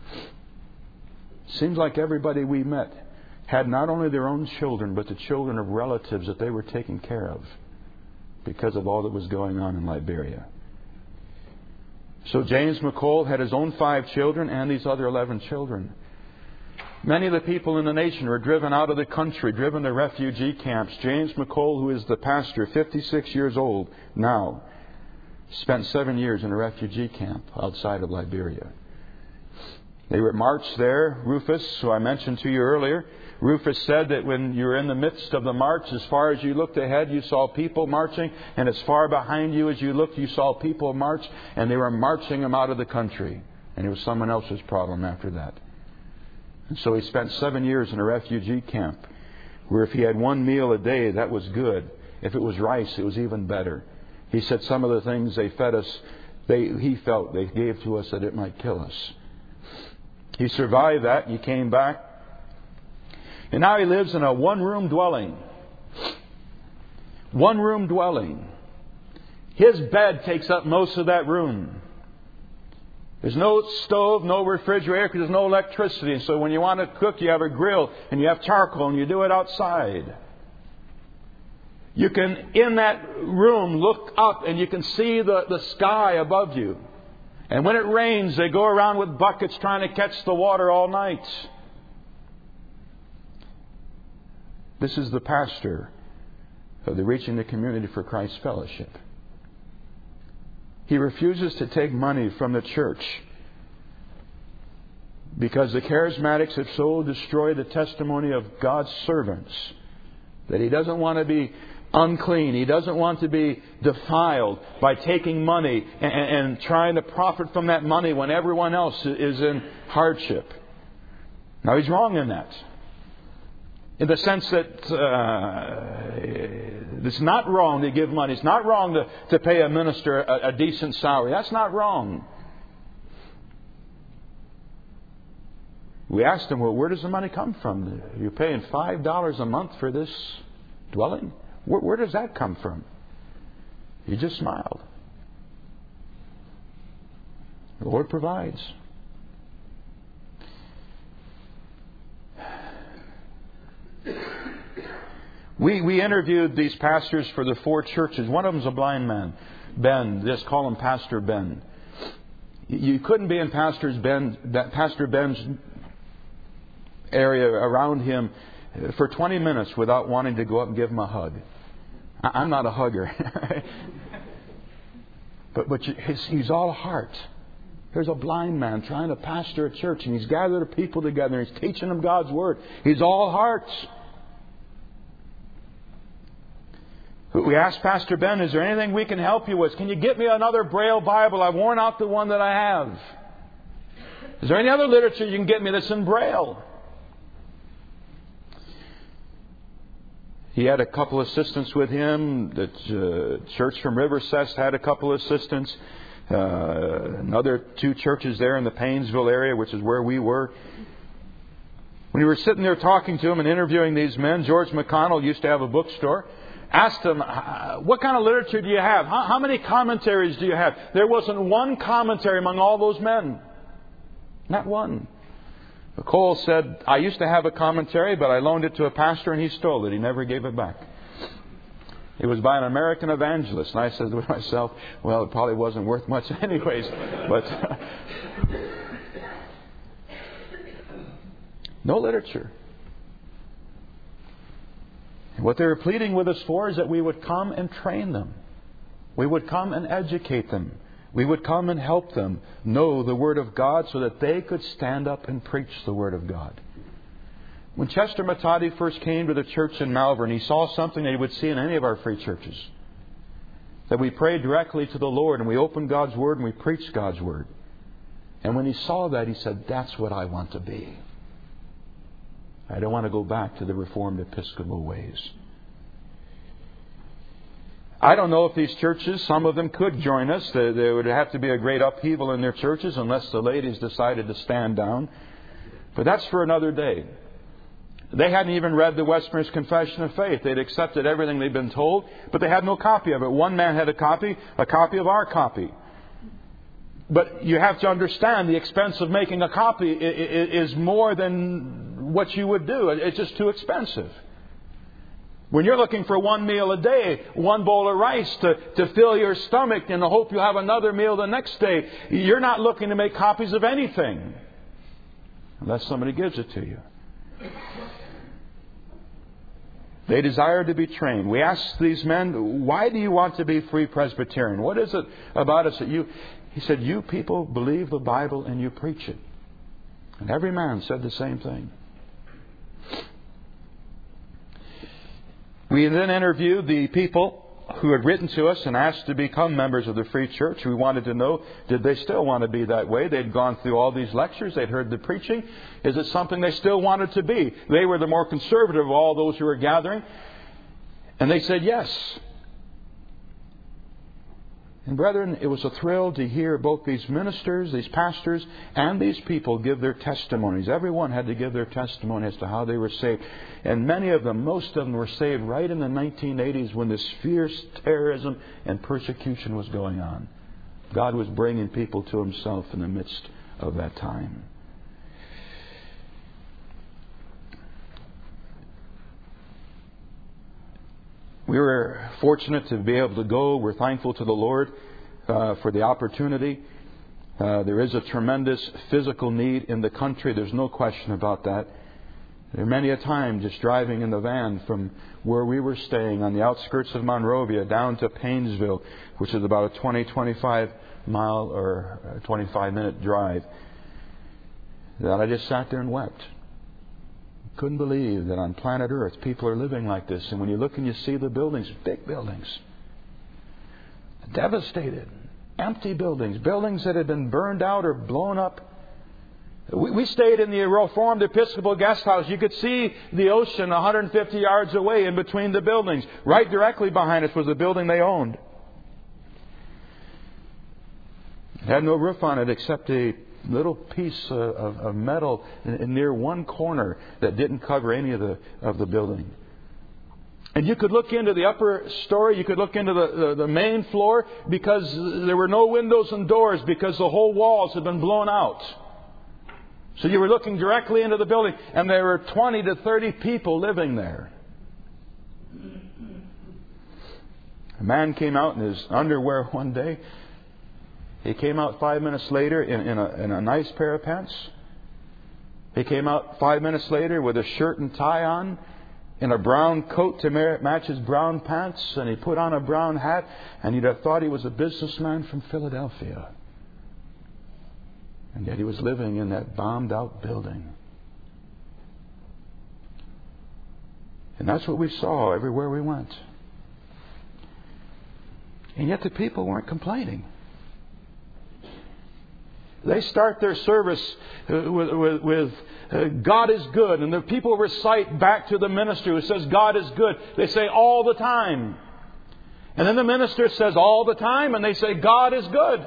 Seems like everybody we met had not only their own children, but the children of relatives that they were taking care of because of all that was going on in Liberia. So James McCole had his own five children and these other eleven children. Many of the people in the nation were driven out of the country, driven to refugee camps. James McCole, who is the pastor, fifty-six years old now, spent seven years in a refugee camp outside of Liberia. They were marched there. Rufus, who I mentioned to you earlier, Rufus said that when you were in the midst of the march, as far as you looked ahead, you saw people marching, and as far behind you as you looked, you saw people march, and they were marching them out of the country. And it was someone else's problem after that. And so he spent seven years in a refugee camp, where if he had one meal a day, that was good. If it was rice, it was even better. He said some of the things they fed us, they, he felt they gave to us that it might kill us. He survived that. He came back. And now he lives in a one-room dwelling. One-room dwelling. His bed takes up most of that room. There's no stove, no refrigerator, because there's no electricity. And so when you want to cook, you have a grill and you have charcoal and you do it outside. You can, in that room, look up and you can see the, the sky above you. And when it rains, they go around with buckets trying to catch the water all night. This is the pastor of the Reaching the Community for Christ Fellowship. He refuses to take money from the church because the charismatics have so destroyed the testimony of God's servants that he doesn't want to be unclean. He doesn't want to be defiled by taking money and, and trying to profit from that money when everyone else is in hardship. Now, he's wrong in that. In the sense that uh, it's not wrong to give money. It's not wrong to, to pay a minister a, a decent salary. That's not wrong. We asked him, well, where does the money come from? You're paying five dollars a month for this dwelling? Where, where does that come from? He just smiled. The Lord provides. We we interviewed these pastors for the four churches. One of them's a blind man, Ben. Just call him Pastor Ben. You couldn't be in Pastor's Ben, that Pastor Ben's area around him for twenty minutes without wanting to go up and give him a hug. I'm not a hugger, but but he's all heart. There's a blind man trying to pastor a church, and he's gathered the people together, and he's teaching them God's Word. He's all hearts. We asked Pastor Ben, is there anything we can help you with? Can you get me another Braille Bible? I've worn out the one that I have. Is there any other literature you can get me that's in Braille? He had a couple assistants with him. The uh, church from Riversest had a couple assistants. Uh, another two churches there in the Paynesville area, which is where we were. When we were sitting there talking to him and interviewing these men, George McConnell used to have a bookstore. Asked him, what kind of literature do you have? How, how many commentaries do you have? There wasn't one commentary among all those men. Not one. Cole said, I used to have a commentary, but I loaned it to a pastor and he stole it. He never gave it back. It was by an American evangelist. And I said to myself, well, it probably wasn't worth much anyways. But no literature. And what they were pleading with us for is that we would come and train them. We would come and educate them. We would come and help them know the Word of God so that they could stand up and preach the Word of God. When Chester Matati first came to the church in Malvern, he saw something that he would see in any of our free churches. That we prayed directly to the Lord and we opened God's Word and we preached God's Word. And when he saw that, he said, that's what I want to be. I don't want to go back to the Reformed Episcopal ways. I don't know if these churches, some of them could join us. There would have to be a great upheaval in their churches unless the ladies decided to stand down. But that's for another day. They hadn't even read the Westminster Confession of Faith. They'd accepted everything they'd been told, but they had no copy of it. One man had a copy, a copy of our copy. But you have to understand the expense of making a copy is more than what you would do. It's just too expensive. When you're looking for one meal a day, one bowl of rice to, to fill your stomach in the hope you'll have another meal the next day, you're not looking to make copies of anything unless somebody gives it to you. They desire to be trained. We asked these men, why do you want to be Free Presbyterian? What is it about us that you... He said, you people believe the Bible and you preach it. And every man said the same thing. We then interviewed the people who had written to us and asked to become members of the Free Church. We wanted to know, did they still want to be that way? They'd gone through all these lectures. They'd heard the preaching. Is it something they still wanted to be? They were the more conservative of all those who were gathering. And they said yes. And brethren, it was a thrill to hear both these ministers, these pastors, and these people give their testimonies. Everyone had to give their testimony as to how they were saved. And many of them, most of them were saved right in the nineteen eighties when this fierce terrorism and persecution was going on. God was bringing people to Himself in the midst of that time. We were fortunate to be able to go. We're thankful to the Lord uh, for the opportunity. Uh, there is a tremendous physical need in the country. There's no question about that. There are many a time just driving in the van from where we were staying on the outskirts of Monrovia down to Paynesville, which is about a twenty, twenty-five mile or twenty-five minute drive, that I just sat there and wept. Couldn't believe that on planet Earth people are living like this. And when you look and you see the buildings, big buildings, devastated, empty buildings, buildings that had been burned out or blown up. We, we stayed in the Reformed Episcopal Guest House. You could see the ocean one hundred fifty yards away in between the buildings. Right directly behind us was a building they owned. It had no roof on it except a little piece of, of metal near one corner that didn't cover any of the of the building. And you could look into the upper story, you could look into the, the, the main floor because there were no windows and doors because the whole walls had been blown out. So you were looking directly into the building and there were twenty to thirty people living there. A man came out in his underwear one day. He came out five minutes later in, in, a, in a nice pair of pants. He came out five minutes later with a shirt and tie on, in a brown coat to match his brown pants, and he put on a brown hat, and you'd have thought he was a businessman from Philadelphia. And yet he was living in that bombed-out building. And that's what we saw everywhere we went. And yet the people weren't complaining. They start their service with, with, with uh, God is good. And the people recite back to the minister who says God is good. They say all the time. And then the minister says all the time, and they say God is good.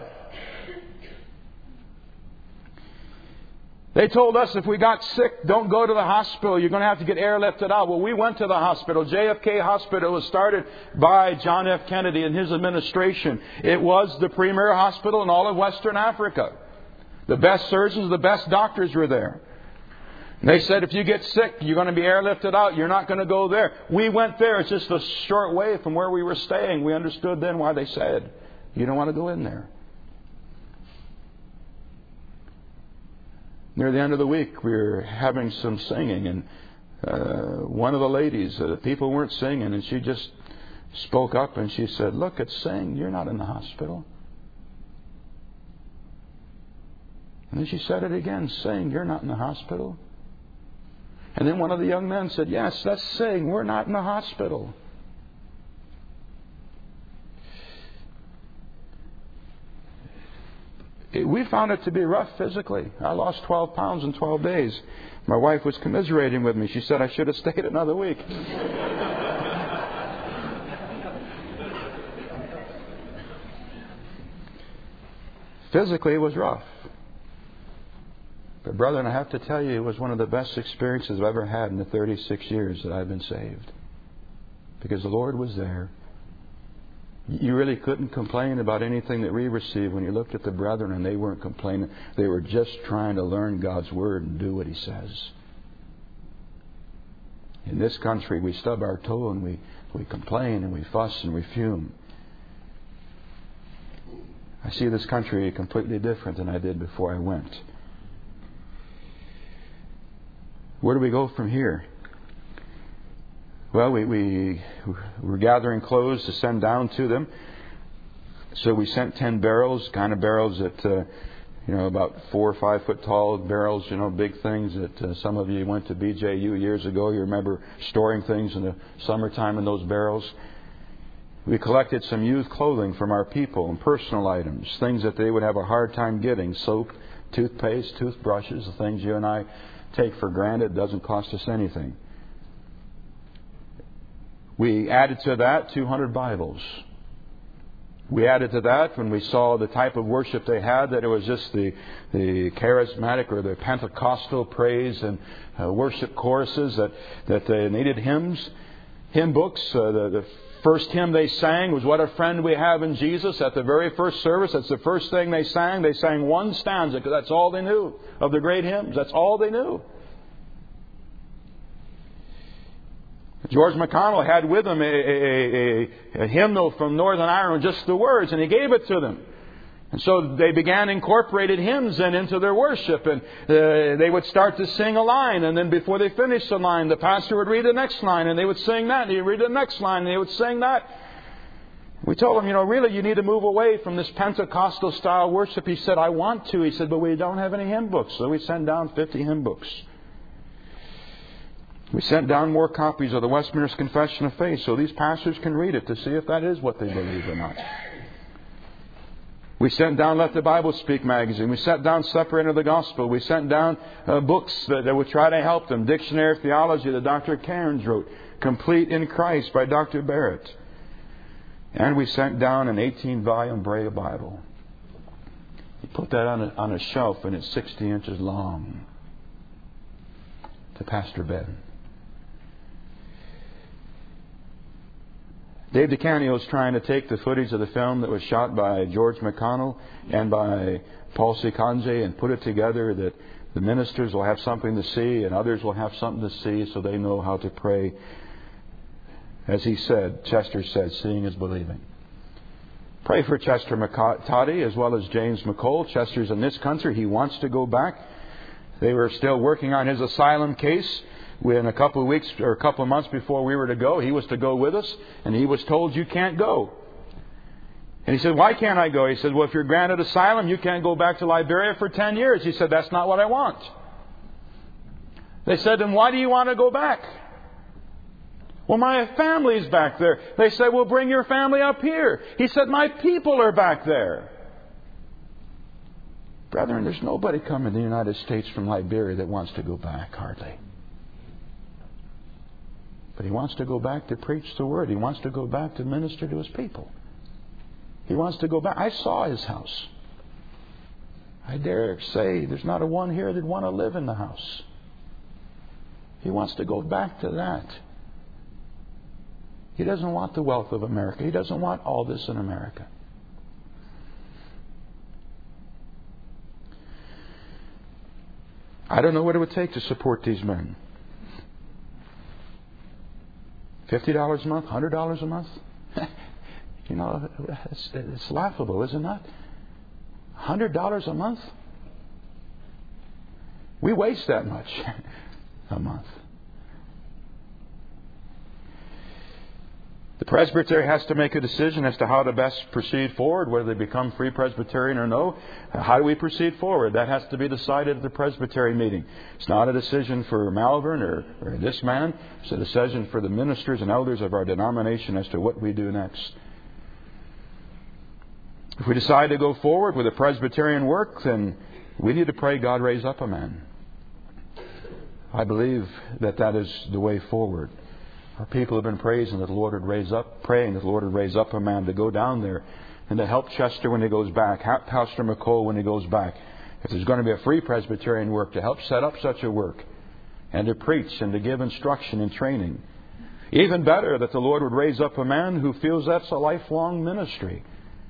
They told us if we got sick, don't go to the hospital. You're going to have to get airlifted out. Well, we went to the hospital. J F K Hospital was started by John F. Kennedy and his administration. It was the premier hospital in all of Western Africa. The best surgeons, the best doctors were there. And they said if you get sick, you're going to be airlifted out. You're not going to go there. We went there. It's just a short way from where we were staying. We understood then why they said, you don't want to go in there. Near the end of the week, we were having some singing, and uh, one of the ladies, uh, the people weren't singing, and she just spoke up and she said, look, it's sing. You're not in the hospital. And then she said it again, sing. You're not in the hospital. And then one of the young men said, yes, let's sing. We're not in the hospital. We found it to be rough physically. I lost twelve pounds in twelve days. My wife was commiserating with me. She said I should have stayed another week. Physically, it was rough. But brethren, I have to tell you, it was one of the best experiences I've ever had in the thirty-six years that I've been saved. Because the Lord was there. You really couldn't complain about anything that we received when you looked at the brethren, and they weren't complaining. They were just trying to learn God's Word and do what He says. In this country, we stub our toe and we, we complain and we fuss and we fume. I see this country completely different than I did before I went. Where do we go from here? Well, we, we were gathering clothes to send down to them. So we sent ten barrels, kind of barrels that, uh, you know, about four or five foot tall barrels, you know, big things that uh, some of you went to B J U years ago. You remember storing things in the summertime in those barrels. We collected some youth clothing from our people and personal items, things that they would have a hard time getting, soap, toothpaste, toothbrushes, the things you and I take for granted. It doesn't cost us anything. We added to that two hundred Bibles. We added to that when we saw the type of worship they had, that it was just the, the charismatic or the Pentecostal praise and uh, worship choruses, that, that they needed hymns, hymn books. Uh, the, the first hymn they sang was What a Friend We Have in Jesus. At the very first service, that's the first thing they sang. They sang one stanza because that's all they knew of the great hymns. That's all they knew. George McConnell had with him a, a, a, a hymnal from Northern Ireland, just the words, and he gave it to them. And so they began incorporated hymns then into their worship, and uh, they would start to sing a line, and then before they finished the line, the pastor would read the next line, and they would sing that, and he'd read the next line, and they would sing that. We told them, you know, really you need to move away from this Pentecostal style worship. He said, I want to. He said, but we don't have any hymn books. So we sent down fifty hymn books. We sent down more copies of the Westminster Confession of Faith so these pastors can read it to see if that is what they believe or not. We sent down Let the Bible Speak magazine. We sent down Separating the Gospel. We sent down uh, books that, that would try to help them. Dictionary of Theology that Doctor Cairns wrote. Complete in Christ by Doctor Barrett. And we sent down an eighteen volume Braille Bible. You put that on a, on a shelf and it's sixty inches long. To Pastor Ben. Dave DeCanio is trying to take the footage of the film that was shot by George McConnell and by Paul Sikanje and put it together that the ministers will have something to see and others will have something to see so they know how to pray As he said, Chester said, seeing is believing. Pray for Chester Matati as well as James McCole. Chester's in this country. He wants to go back. They were still working on his asylum case. In a couple of weeks or a couple of months before we were to go, he was to go with us, and he was told, you can't go. And he said, why can't I go? He said, well, if you're granted asylum, you can't go back to Liberia for ten years. He said, that's not what I want. They said, then why do you want to go back? Well, my family's back there. They said, well, bring your family up here. He said, my people are back there. Brethren, there's nobody coming to the United States from Liberia that wants to go back, hardly. But he wants to go back to preach the Word. He wants to go back to minister to his people. He wants to go back. I saw his house. I dare say there's not a one here that want to live in the house. He wants to go back to that. He doesn't want the wealth of America. He doesn't want all this in America. I don't know what it would take to support these men. fifty dollars a month? one hundred dollars a month? You know, it's, it's laughable, isn't it? one hundred dollars a month? We waste that much a month. The presbytery has to make a decision as to how to best proceed forward, whether they become Free Presbyterian or no. How do we proceed forward? That has to be decided at the presbytery meeting. It's not a decision for Malvern or, or this man. It's a decision for the ministers and elders of our denomination as to what we do next. If we decide to go forward with the Presbyterian work, then we need to pray God raise up a man. I believe that that is the way forward. Our people have been praising that the Lord would raise up, praying that the Lord would raise up a man to go down there and to help Chester when he goes back, help Pastor McCole when he goes back. If there's going to be a Free Presbyterian work, to help set up such a work and to preach and to give instruction and training. Even better, that the Lord would raise up a man who feels that's a lifelong ministry.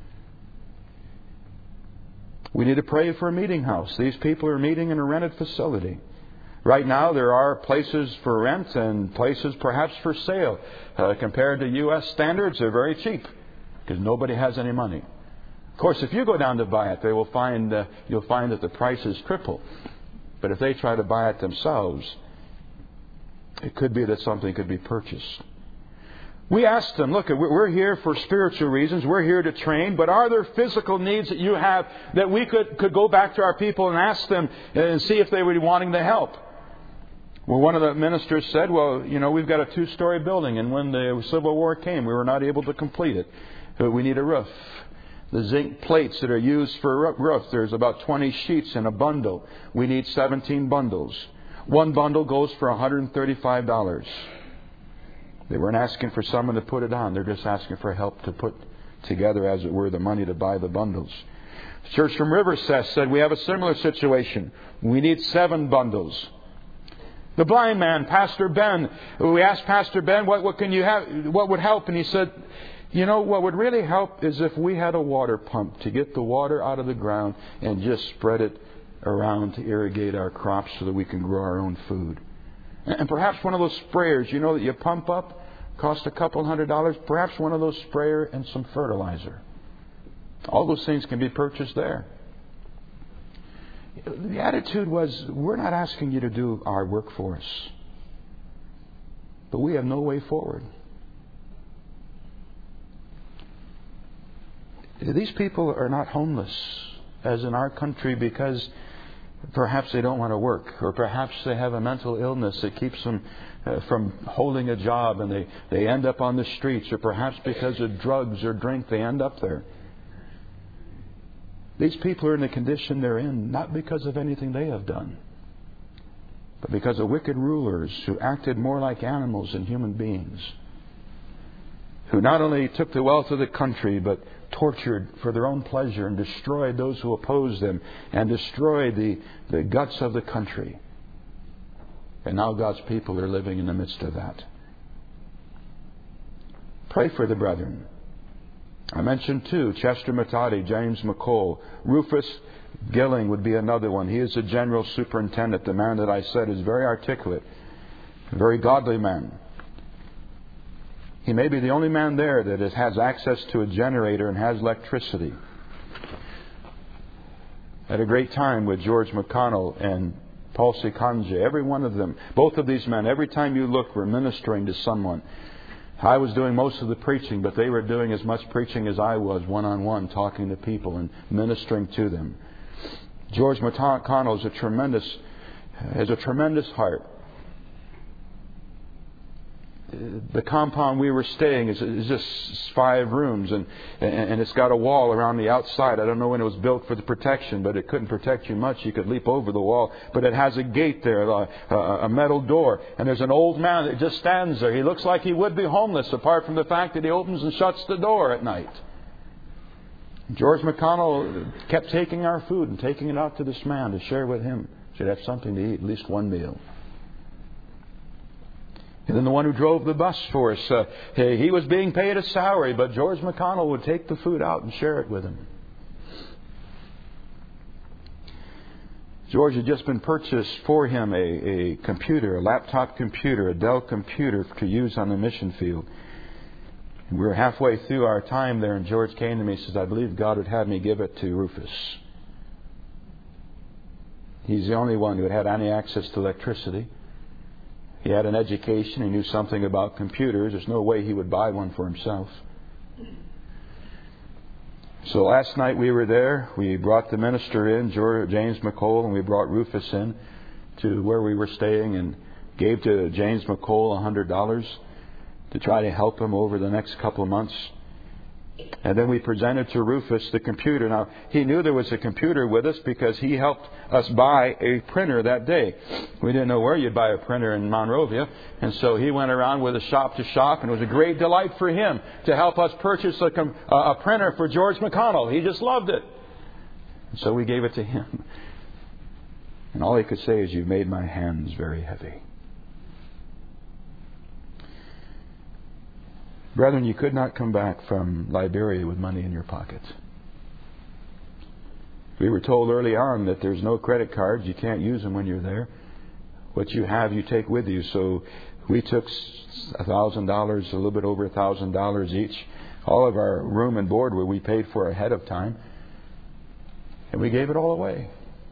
We need to pray for a meeting house. These people are meeting in a rented facility. Right now there are places for rent and places perhaps for sale. Uh, compared to U S standards, they're very cheap because nobody has any money. Of course, if you go down to buy it, they will find uh, you'll find that the price is triple. But if they try to buy it themselves, it could be that something could be purchased. We asked them, look, we're here for spiritual reasons. We're here to train. But are there physical needs that you have that we could, could go back to our people and ask them and see if they would be wanting the help? Well, one of the ministers said, well, you know, we've got a two-story building, and when the Civil War came, we were not able to complete it. We need a roof. The zinc plates that are used for a roof, there's about twenty sheets in a bundle. We need seventeen bundles. One bundle goes for one hundred thirty-five dollars. They weren't asking for someone to put it on. They're just asking for help to put together, as it were, the money to buy the bundles. The church from Riversest said, we have a similar situation. We need seven bundles. The blind man, Pastor Ben, we asked Pastor Ben, what, what can you have, what would help? And he said, you know, what would really help is if we had a water pump to get the water out of the ground and just spread it around to irrigate our crops so that we can grow our own food. And perhaps one of those sprayers, you know, that you pump up, cost a couple hundred dollars. Perhaps one of those sprayer and some fertilizer. All those things can be purchased there. The attitude was, we're not asking you to do our work for us. But we have no way forward. These people are not homeless, as in our country, because perhaps they don't want to work, or perhaps they have a mental illness that keeps them uh, from holding a job and they, they end up on the streets, or perhaps because of drugs or drink they end up there. These people are in the condition they're in not because of anything they have done, but because of wicked rulers who acted more like animals than human beings, who not only took the wealth of the country but tortured for their own pleasure and destroyed those who opposed them and destroyed the, the guts of the country. And now God's people are living in the midst of that. Pray for the brethren. I mentioned two, Chester Matati, James McCole. Rufus Gilling would be another one. He is the general superintendent. The man that I said is very articulate, a very godly man. He may be the only man there that has access to a generator and has electricity. At a great time with George McConnell and Paul Sikanje, every one of them, both of these men, every time you look, were ministering to someone. I was doing most of the preaching, but they were doing as much preaching as I was, one-on-one, talking to people and ministering to them. George McConnell is a tremendous, has a tremendous heart. The compound we were staying is, is just five rooms, and, and it's got a wall around the outside. I don't know when it was built for the protection, but it couldn't protect you much. You could leap over the wall. But it has a gate there, a, a metal door, and there's an old man that just stands there. He looks like he would be homeless, apart from the fact that he opens and shuts the door at night. George McConnell kept taking our food and taking it out to this man to share with him. Should have something to eat, at least one meal. And then the one who drove the bus for us, uh, he, he was being paid a salary, but George McConnell would take the food out and share it with him. George had just been purchased for him a, a computer, a laptop computer, a Dell computer to use on the mission field. And we were halfway through our time there, and George came to me and says, I believe God would have me give it to Rufus. He's the only one who had had any access to electricity. He had an education. He knew something about computers. There's no way he would buy one for himself. So last night we were there. We brought the minister in, James McCole, and we brought Rufus in to where we were staying and gave to James McCole one hundred dollars to try to help him over the next couple of months. And then we presented to Rufus the computer. Now, he knew there was a computer with us because he helped us buy a printer that day. We didn't know where you'd buy a printer in Monrovia. And so he went around with a shop to shop, and it was a great delight for him to help us purchase a, a printer for George McConnell. He just loved it. And so we gave it to him. And all he could say is, you've made my hands very heavy. Brethren, you could not come back from Liberia with money in your pockets. We were told early on that there's no credit cards. You can't use them when you're there. What you have, you take with you. So we took one thousand dollars, a little bit over one thousand dollars each. All of our room and board were we paid for ahead of time. And we gave it all away.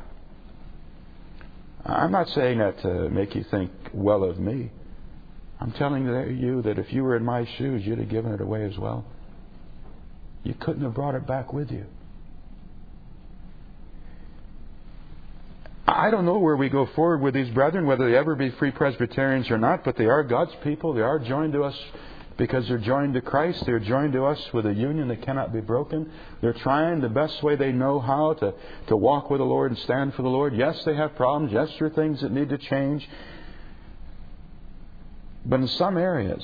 I'm not saying that to make you think well of me. I'm telling you that if you were in my shoes, you'd have given it away as well. You couldn't have brought it back with you. I don't know where we go forward with these brethren, whether they ever be Free Presbyterians or not, but they are God's people. They are joined to us because they're joined to Christ. They're joined to us with a union that cannot be broken. They're trying the best way they know how to, to walk with the Lord and stand for the Lord. Yes, they have problems. Yes, there are things that need to change. But in some areas,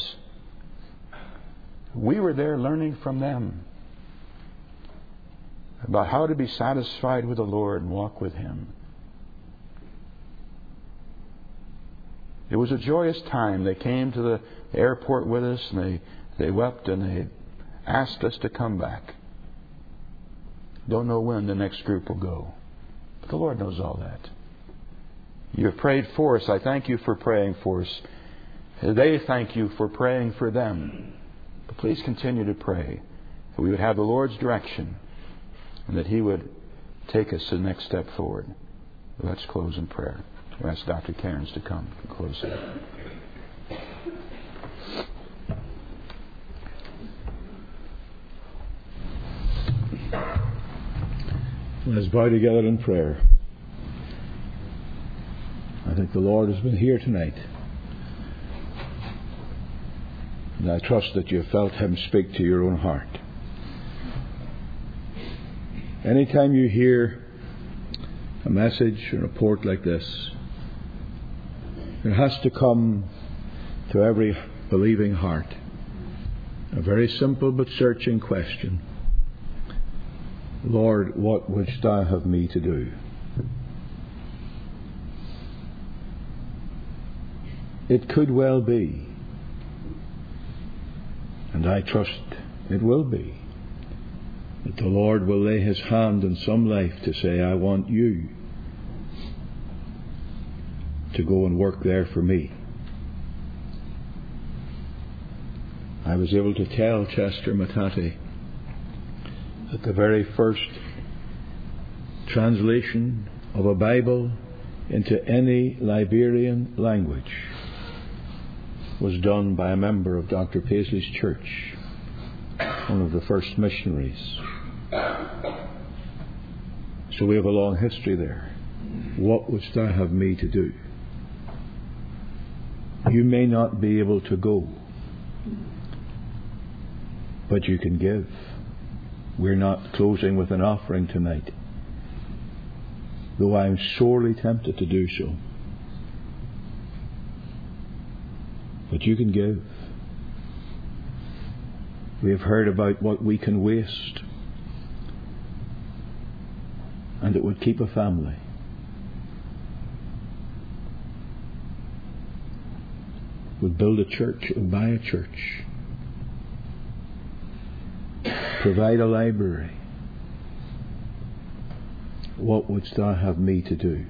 we were there learning from them about how to be satisfied with the Lord and walk with Him. It was a joyous time. They came to the airport with us, and they, they wept and they asked us to come back. Don't know when the next group will go. But the Lord knows all that. You have prayed for us. I thank you for praying for us. They thank you for praying for them. But please continue to pray that we would have the Lord's direction and that He would take us to the next step forward. Let's close in prayer. We'll ask Doctor Cairns to come and close it. Let's bow together in prayer. I think the Lord has been here tonight. And I trust that you have felt Him speak to your own heart. Anytime you hear a message or a report like this, it has to come to every believing heart. A very simple but searching question. Lord, what wouldst Thou have me to do? It could well be, and I trust it will be, that the Lord will lay His hand on some life to say, I want you to go and work there for me. I was able to tell Chester Matati that the very first translation of a Bible into any Liberian language was done by a member of Doctor Paisley's church, one of the first missionaries. So we have a long history there. What wouldst thou have me to do? You may not be able to go, but you can give. We're not closing with an offering tonight, though I am sorely tempted to do so. But you can give. We have heard about what we can waste, and it would keep a family. Would build a church, would buy a church, provide a library. What wouldst thou have me to do?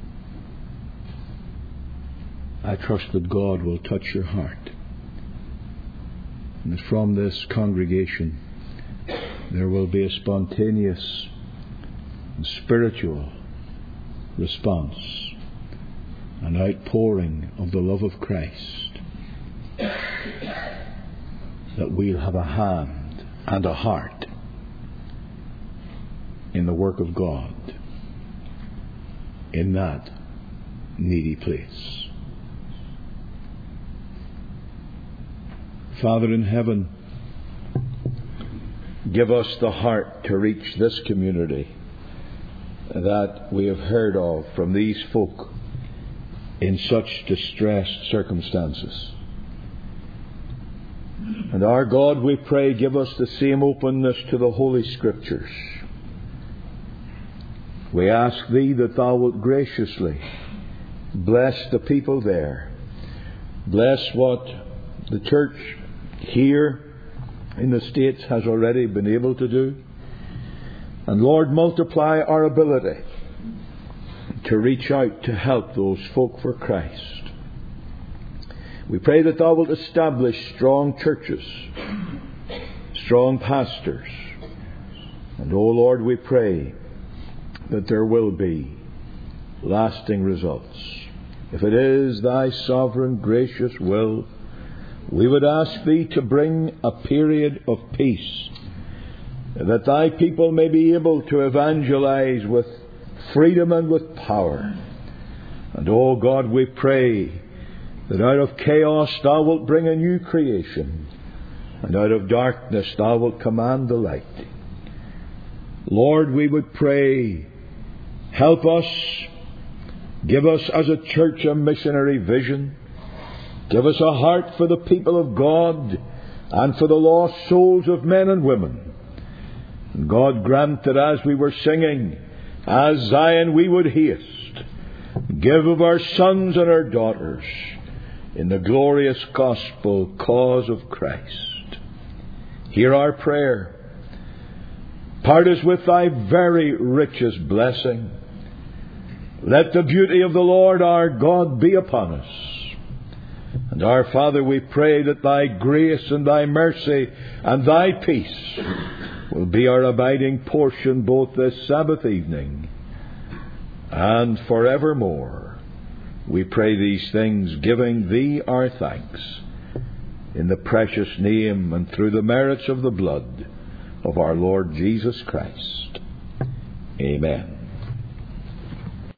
I trust that God will touch your heart, and that from this congregation there will be a spontaneous and spiritual response, an outpouring of the love of Christ, that we'll have a hand and a heart in the work of God in that needy place. Father in heaven, give us the heart to reach this community that we have heard of from these folk in such distressed circumstances. And our God, we pray, give us the same openness to the Holy Scriptures. We ask Thee that Thou wilt graciously bless the people there. Bless what the church here in the States has already been able to do. And Lord, multiply our ability to reach out to help those folk for Christ. We pray that Thou wilt establish strong churches, strong pastors. And, O Lord, we pray that there will be lasting results. If it is Thy sovereign, gracious will, we would ask Thee to bring a period of peace, that Thy people may be able to evangelize with freedom and with power. And, O God, we pray that out of chaos Thou wilt bring a new creation, and out of darkness Thou wilt command the light. Lord, we would pray, help us, give us as a church a missionary vision, give us a heart for the people of God and for the lost souls of men and women. And God, grant that as we were singing, as Zion we would haste, give of our sons and our daughters in the glorious gospel cause of Christ. Hear our prayer. Part us with Thy very richest blessing. Let the beauty of the Lord our God be upon us. And our Father, we pray that Thy grace and Thy mercy and Thy peace will be our abiding portion both this Sabbath evening and forevermore. We pray these things, giving Thee our thanks, in the precious name and through the merits of the blood of our Lord Jesus Christ. Amen.